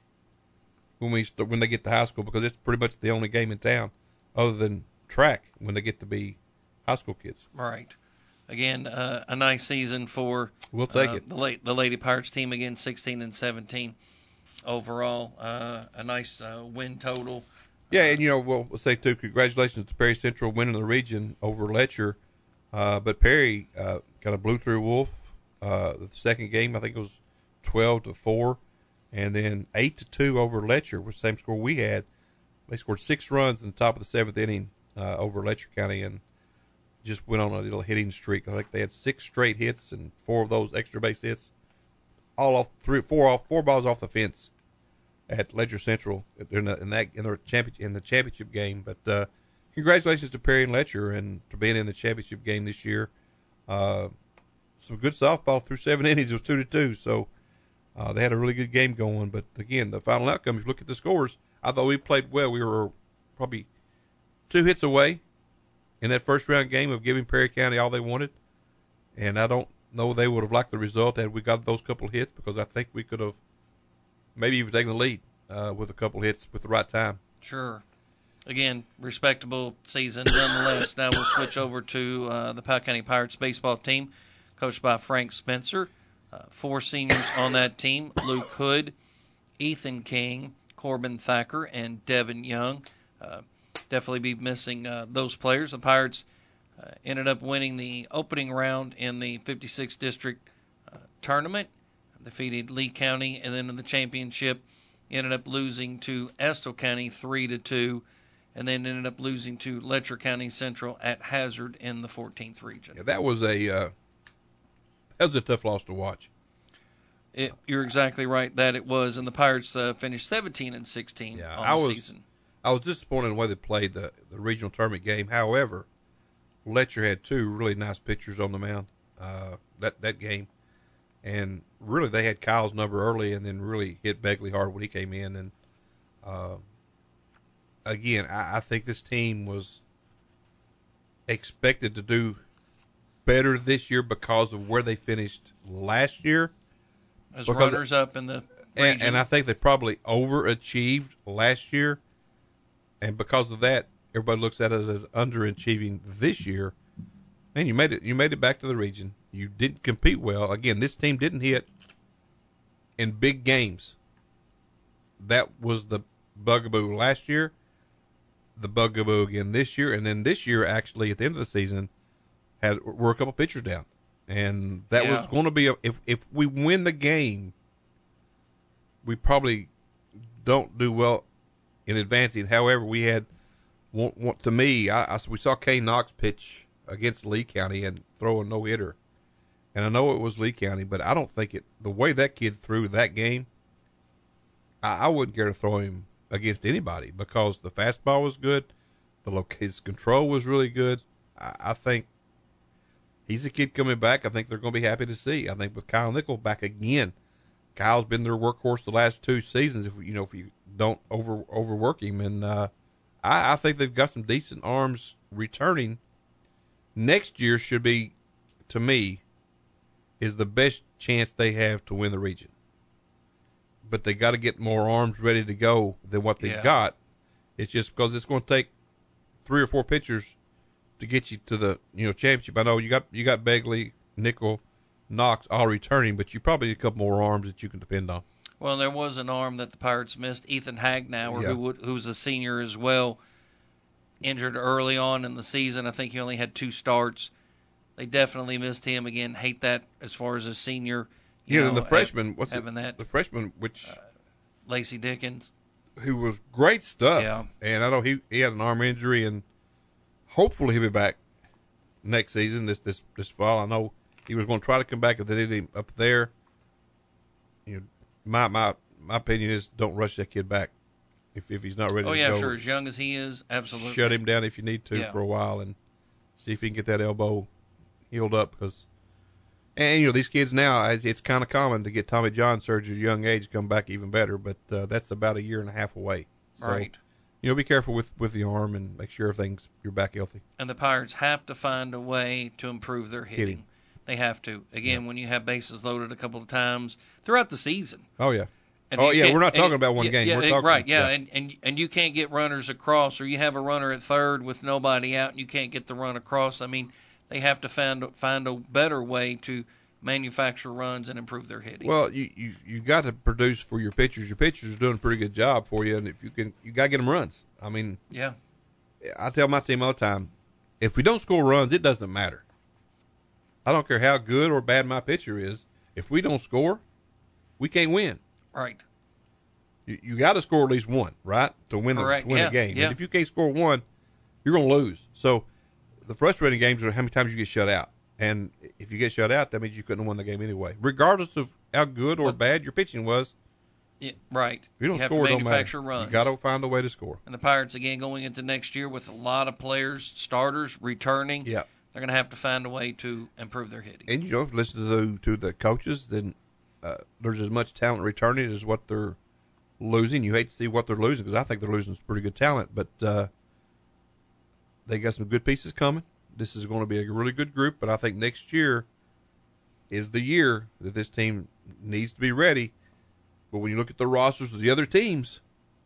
B: when we start, when they get to high school, because it's pretty much the only game in town other than track when they get to be high school kids.
C: Right. Again, uh, a nice season for
B: we'll take
C: uh,
B: it.
C: the late the Lady Pirates team. Again, sixteen and seventeen overall. Uh, a nice uh, win total.
B: Yeah, and you know we'll, we'll say too, congratulations to Perry Central winning the region over Letcher. Uh, but Perry uh, kind of blew through Wolf. Uh, the second game, I think it was twelve to four, and then eight to two over Letcher, which same score we had. They scored six runs in the top of the seventh inning uh, over Letcher County, and just went on a little hitting streak. I think they had six straight hits and four of those extra base hits, all off three, four off, four balls off the fence at Letcher Central in, the, in that in the championship in the championship game. But uh, congratulations to Perry and Letcher and to being in the championship game this year. Uh, some good softball through seven innings. It was two to two, so uh, they had a really good game going. But again, the final outcome, if you look at the scores, I thought we played well. We were probably two hits away in that first round game of giving Perry County all they wanted. And I don't know they would have liked the result had we got those couple of hits, because I think we could have maybe even taken the lead uh, with a couple of hits with the right time.
C: Sure. Again, respectable season nonetheless. Now we'll switch over to uh, the Powell County Pirates baseball team, coached by Frank Spencer. Uh, four seniors on that team: Luke Hood, Ethan King, Corbin Thacker, and Devin Young. Uh, definitely be missing uh, those players. The Pirates uh, ended up winning the opening round in the fifty-sixth District uh, tournament, defeated Lee County, and then in the championship ended up losing to Estill County three to two, and then ended up losing to Letcher County Central at Hazard in the fourteenth region.
B: Yeah, that was a uh, that was a tough loss to watch.
C: It, you're exactly right that it was, and the Pirates uh, finished seventeen and sixteen
B: yeah,
C: on
B: I
C: the
B: was,
C: season.
B: I was disappointed in the way they played the, the regional tournament game. However, Letcher had two really nice pitchers on the mound uh, that that game, and really they had Kyle's number early, and then really hit Begley hard when he came in. And uh, again, I, I think this team was expected to do better this year because of where they finished last year.
C: As
B: because,
C: runners up in the
B: and, and I think they probably overachieved last year, and because of that, everybody looks at us as underachieving this year. Man, you made it. You made it back to the region. You didn't compete well. Again, this team didn't hit in big games. That was the bugaboo last year, the bugaboo again this year, and then this year, actually, at the end of the season, had were a couple pitchers down. And that
C: yeah.
B: was going to be a, if if we win the game, we probably don't do well in advancing. However, we had, want, want, to me, I, I we saw Kay Knox pitch against Lee County and throw a no hitter, and I know it was Lee County, but I don't think it. The way that kid threw that game, I, I wouldn't care to throw him against anybody because the fastball was good, the loc- his control was really good. I, I think he's a kid coming back. I think they're going to be happy to see. I think with Kyle Nickel back again, Kyle's been their workhorse the last two seasons. If you know if you don't over overwork him, and uh, I, I think they've got some decent arms returning. Next year should be, to me, is the best chance they have to win the region. But they got to get more arms ready to go than what they've
C: Yeah.
B: got. It's just because it's going to take three or four pitchers to get you to the you know championship. I know you got you got Begley, Nickel, Knox all returning, but you probably need a couple more arms that you can depend on.
C: Well, there was an arm that the Pirates missed, Ethan Hagnauer,
B: Yeah.
C: who would, who was a senior as well, injured early on in the season. I think he only had two starts. They definitely missed him again. Hate that as far as a senior. You
B: Yeah,
C: know,
B: and the freshman,
C: have,
B: what's
C: having
B: it,
C: that
B: the freshman, which
C: uh, Lacey Dickens,
B: who was great stuff.
C: Yeah.
B: And I know he, he had an arm injury, and hopefully he'll be back next season, this this this fall. I know he was going to try to come back if they did him up there. You know, my my my opinion is don't rush that kid back if if he's not ready
C: Oh
B: to
C: yeah,
B: go.
C: sure. As young as he is, absolutely.
B: Shut him down if you need to
C: Yeah.
B: for a while and see if he can get that elbow healed up. Because, and you know, these kids now, it's, it's kind of common to get Tommy John surgery at a young age, come back even better. But uh, that's about a year and a half away. So,
C: Right.
B: you know, be careful with, with the arm and make sure everything's you're back healthy.
C: And the Pirates have to find a way to improve their hitting.
B: Hitting.
C: They have to. Again, when you have bases loaded a couple of times throughout the season.
B: Oh yeah.
C: And
B: oh
C: you
B: yeah,
C: can't-
B: we're not
C: and-
B: talking about one
C: yeah,
B: game.
C: Yeah,
B: we're talking,
C: right, yeah, And, and and you can't get runners across, or you have a runner at third with nobody out, and you can't get the run across. I mean, they have to find find a better way to manufacture runs and improve their hitting.
B: Well, you you you got to produce for your pitchers. Your pitchers are doing a pretty good job for you, and if you can, you got to get them runs. I mean,
C: yeah,
B: I tell my team all the time, if we don't score runs, it doesn't matter. I don't care how good or bad my pitcher is. If we don't score, we can't win.
C: right.
B: You, you got to score at least one, right, to win, the,
C: Correct.
B: to win
C: Yeah,
B: a game.
C: yeah.
B: And if you can't score one, you're going to lose. So the frustrating games are how many times you get shut out. And if you get shut out, that means you couldn't have won the game anyway. Regardless of how good or bad your pitching was,
C: Yeah, right.
B: if you don't
C: have
B: score,
C: to
B: it don't matter.
C: manufacture runs.
B: You got to find a way to score.
C: And the Pirates, again, going into next year with a lot of players, starters, returning.
B: Yeah.
C: They're going to have to find a way to improve their hitting.
B: And, you know, if you listen to, to the coaches, then uh, there's as much talent returning as what they're losing. You hate to see what they're losing because I think they're losing some pretty good talent. But uh, they got some good pieces coming. This is going to be a really good group. But I think next year is the year that this team needs to be ready. But when you look at the rosters of the other teams,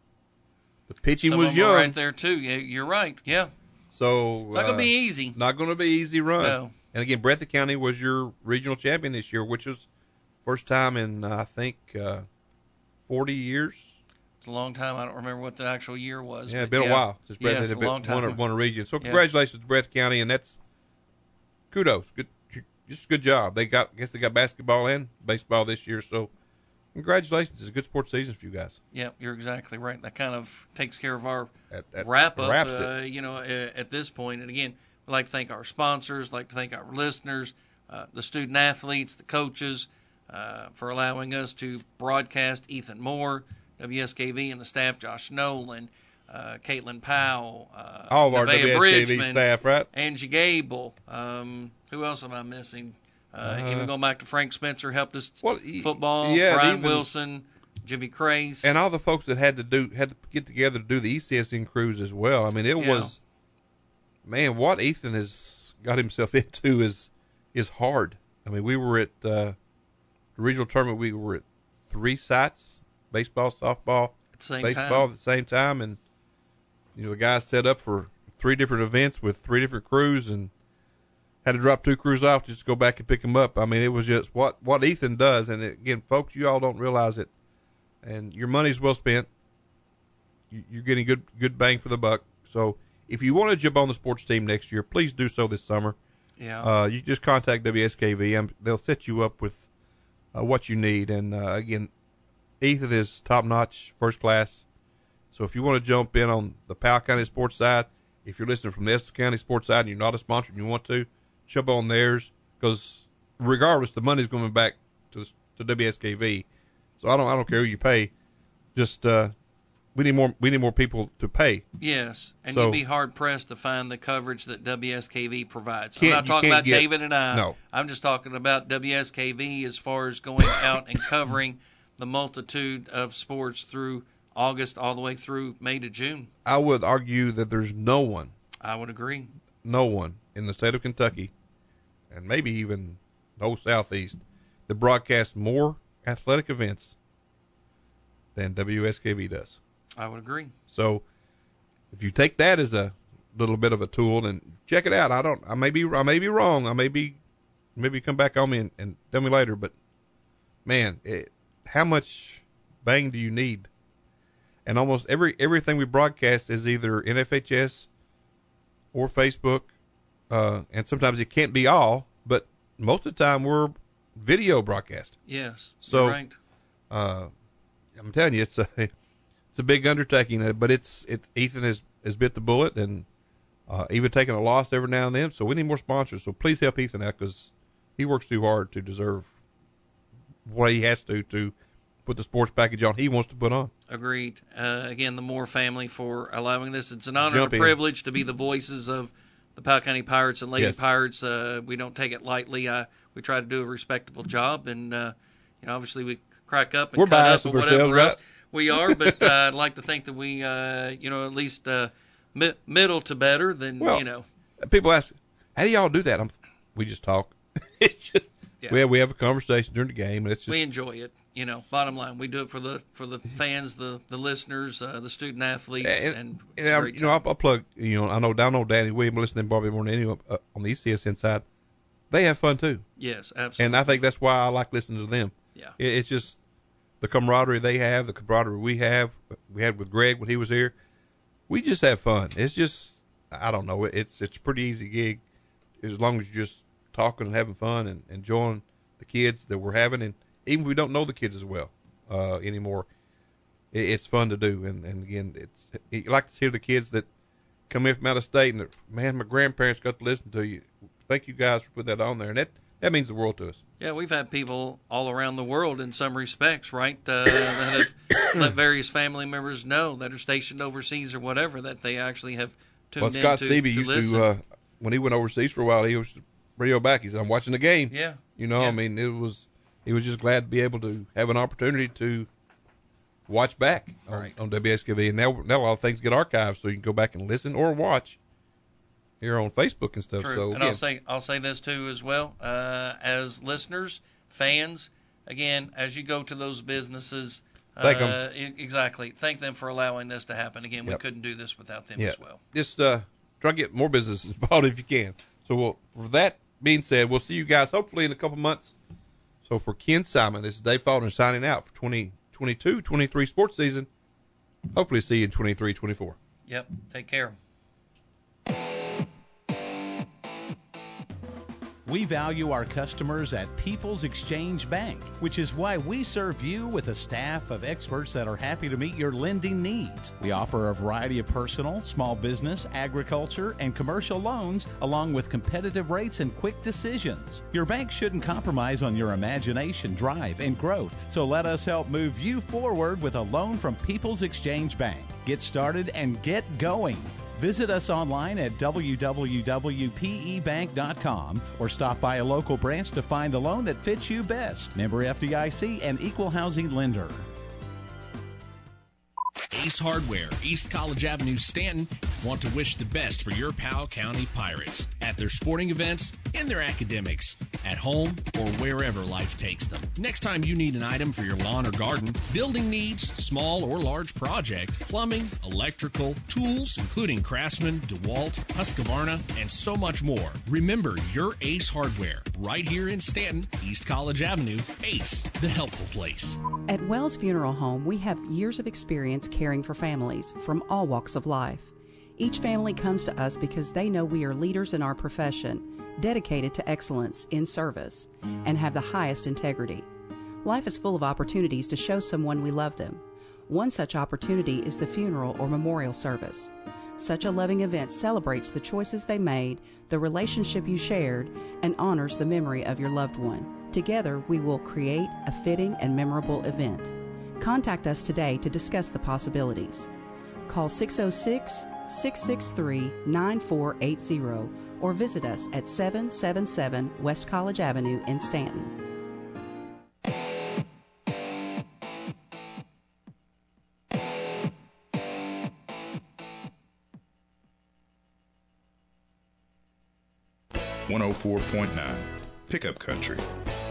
B: the pitching
C: Some
B: was
C: of them are
B: young.
C: right there, too. Yeah, you're right. Yeah.
B: So
C: It's not going to
B: uh,
C: be easy.
B: Not going to be easy run.
C: No.
B: And again, Breathitt County was your regional champion this year, which was first time in uh, I think uh, forty years.
C: It's a long time. I don't remember what the actual year was.
B: Yeah, it's
C: but
B: been
C: yeah.
B: a while since
C: Yeah,
B: Breathitt
C: it's
B: had
C: a
B: been-
C: long time.
B: won, a, won a region. So
C: Yeah.
B: congratulations to Breathitt County, and that's kudos. Good, just a good job. They got, I guess they got basketball and baseball this year. So congratulations. It's a good sports season for you guys.
C: Yeah, you're exactly right. That kind of takes care of our
B: That- that
C: wrap up.
B: wraps
C: Uh,
B: it.
C: you know, uh, at this point, and again, we'd like to thank our sponsors, like to thank our listeners, uh, the student athletes, the coaches, uh, for allowing us to broadcast. Ethan Moore, W S K V, and the staff, Josh Nolan, uh, Caitlin Powell, uh,
B: All of our
C: Nevaeh
B: W S K V
C: Bridgman,
B: staff, right?
C: Angie Gable. Um, who else am I missing? Uh,
B: Uh,
C: even going back to Frank Spencer, helped us
B: Well, y-
C: football.
B: yeah,
C: Brian
B: even-
C: Wilson, Jimmy Crace,
B: And all the folks that had to do had to get together to do the E C S N cruise as well. I mean, it
C: Yeah.
B: was, man, what Ethan has got himself into is is hard. I mean, we were at uh, the regional tournament. We were at three sites: baseball, softball,
C: At the same
B: baseball
C: time.
B: at the same time. And you know, the guys set up for three different events with three different crews, and had to drop two crews off just to go back and pick them up. I mean, it was just what what Ethan does. And again, folks, you all don't realize it. And your money's well spent. You- You're getting good good bang for the buck. So if you want to jump on the sports team next year, please do so this summer.
C: Yeah.
B: Uh, you just contact W S K V. Um, they'll set you up with uh, what you need. And uh, again, Ethan is top notch, first class. So if you want to jump in on the Powell County sports side, if you're listening from the Essex County sports side and you're not a sponsor and you want to, jump on theirs, because regardless, the money's going back to the, to W S K V. So I don't I don't care who you pay. Just uh, we need more we need more people to pay.
C: Yes, and
B: so,
C: you'd be hard pressed to find the coverage that W S K V provides. I'm
B: Can't-
C: not
B: you
C: talking
B: can't
C: about
B: get-
C: David and I.
B: no.
C: I'm just talking about W S K V as far as going out and covering the multitude of sports through August all the way through May to June.
B: I would argue that there's no one,
C: I would agree.
B: no one in the state of Kentucky, and maybe even the whole Southeast, that broadcasts more athletic events than W S K V does.
C: I would agree.
B: So if you take that as a little bit of a tool, then check it out. I don't. I may be. I may be wrong. I may be. Maybe come back on me and, and tell me later. But man, it, how much bang do you need? And almost every everything we broadcast is either N F H S or Facebook, uh, and sometimes it can't be all. But most of the time we're video broadcast.
C: Yes.
B: So,
C: you're right.
B: uh, I'm telling you, it's a it's a big undertaking. But it's it's Ethan has, has bit the bullet and uh, even taking a loss every now and then. So we need more sponsors. So please help Ethan out because he works too hard to deserve what he has to to put the sports package on he wants to put on.
C: Agreed. Uh, again, the Moore family for allowing this. It's an honor
B: Jump
C: and a
B: in.
C: privilege to be the voices of the Powell County Pirates and Lady
B: Yes.
C: Pirates. Uh, we don't take it lightly. Uh, we try to do a respectable job, and uh, you know, obviously we crack up and
B: We're
C: cut up
B: biased
C: and
B: of
C: whatever
B: ourselves,
C: else
B: right?
C: we are. But uh, I'd like to think that we, uh, you know, at least uh, mi- middle to better than
B: Well,
C: you know.
B: People ask, how do y'all do that? I'm, we just talk. it's just,
C: Yeah.
B: we, have, we have a conversation during the game, and it's just
C: We enjoy it. You know, bottom line, we do it for the for the fans, the the listeners, uh, the student athletes, and,
B: and,
C: it's
B: and
C: a
B: I,
C: great
B: you know,
C: time.
B: I'll, I'll plug. You know, I know, I know, Danny Williams listening, Bobby Moore, anyway, uh, on the E C S N side, they have fun too.
C: Yes, absolutely.
B: And I think that's why I like listening to them.
C: Yeah.
B: It, it's just the camaraderie they have, the camaraderie we have. We had with Greg when he was here. We just have fun. It's just, I don't know. It's it's a pretty easy gig, as long as you're just talking and having fun and enjoying the kids that we're having, and even if we don't know the kids as well uh, anymore, it, it's fun to do. And, and again, it's you like to hear the kids that come in from out of state and they're, man, my grandparents got to listen to you. Thank you guys for putting that on there, and that that means the world to us.
C: Yeah, we've had people all around the world in some respects, right, uh, that have let various family members know that are stationed overseas or whatever that they actually have tuned
B: Well,
C: in
B: Scott
C: to,
B: Seavey
C: to
B: used
C: listen.
B: to, uh, when he went overseas for a while, he was radio back. He said, I'm watching the game.
C: Yeah.
B: You know,
C: Yeah.
B: I mean, it was, he was just glad to be able to have an opportunity to watch back on,
C: Right.
B: on W S K V. And now, now a lot of things get archived, so you can go back and listen or watch here on Facebook and stuff.
C: True.
B: So
C: and
B: again,
C: I'll say I'll say this too as well. Uh, as listeners, fans, again, as you go to those businesses,
B: Thank
C: uh,
B: 'em.
C: e- exactly. Thank them for allowing this to happen. Again, we
B: Yep.
C: couldn't do this without them
B: yeah,
C: as well.
B: just uh, try to get more business involved if you can. So we'll, for that being said, we'll see you guys hopefully in a couple months. So for Ken Simon, this is Dave Faulkner signing out for twenty twenty-two twenty-three sports season. Hopefully see you in twenty-three twenty-four.
C: Yep. Take care.
L: We value our customers at People's Exchange Bank, which is why we serve you with a staff of experts that are happy to meet your lending needs. We offer a variety of personal, small business, agriculture, and commercial loans, along with competitive rates and quick decisions. Your bank shouldn't compromise on your imagination, drive, and growth, so let us help move you forward with a loan from People's Exchange Bank. Get started and get going. Visit us online at w w w dot p e bank dot com or stop by a local branch to find the loan that fits you best. Member F D I C and Equal Housing Lender.
M: Ace Hardware, East College Avenue, Stanton, want to wish the best for your Powell County Pirates at their sporting events, in their academics, at home, or wherever life takes them. Next time you need an item for your lawn or garden, building needs, small or large project, plumbing, electrical, tools, including Craftsman, DeWalt, Husqvarna, and so much more, remember your Ace Hardware, right here in Stanton, East College Avenue. Ace, the helpful place.
G: At Wells Funeral Home, we have years of experience caring for families from all walks of life. Each family comes to us because they know we are leaders in our profession, dedicated to excellence in service, and have the highest integrity. Life is full of opportunities to show someone we love them. One such opportunity is the funeral or memorial service. Such a loving event celebrates the choices they made, the relationship you shared, and honors the memory of your loved one. Together, we will create a fitting and memorable event. Contact us today to discuss the possibilities. Call six oh six, six six three, nine four eight zero or visit us at seven seventy-seven West College Avenue in Stanton.
N: one oh four point nine Pickup Country.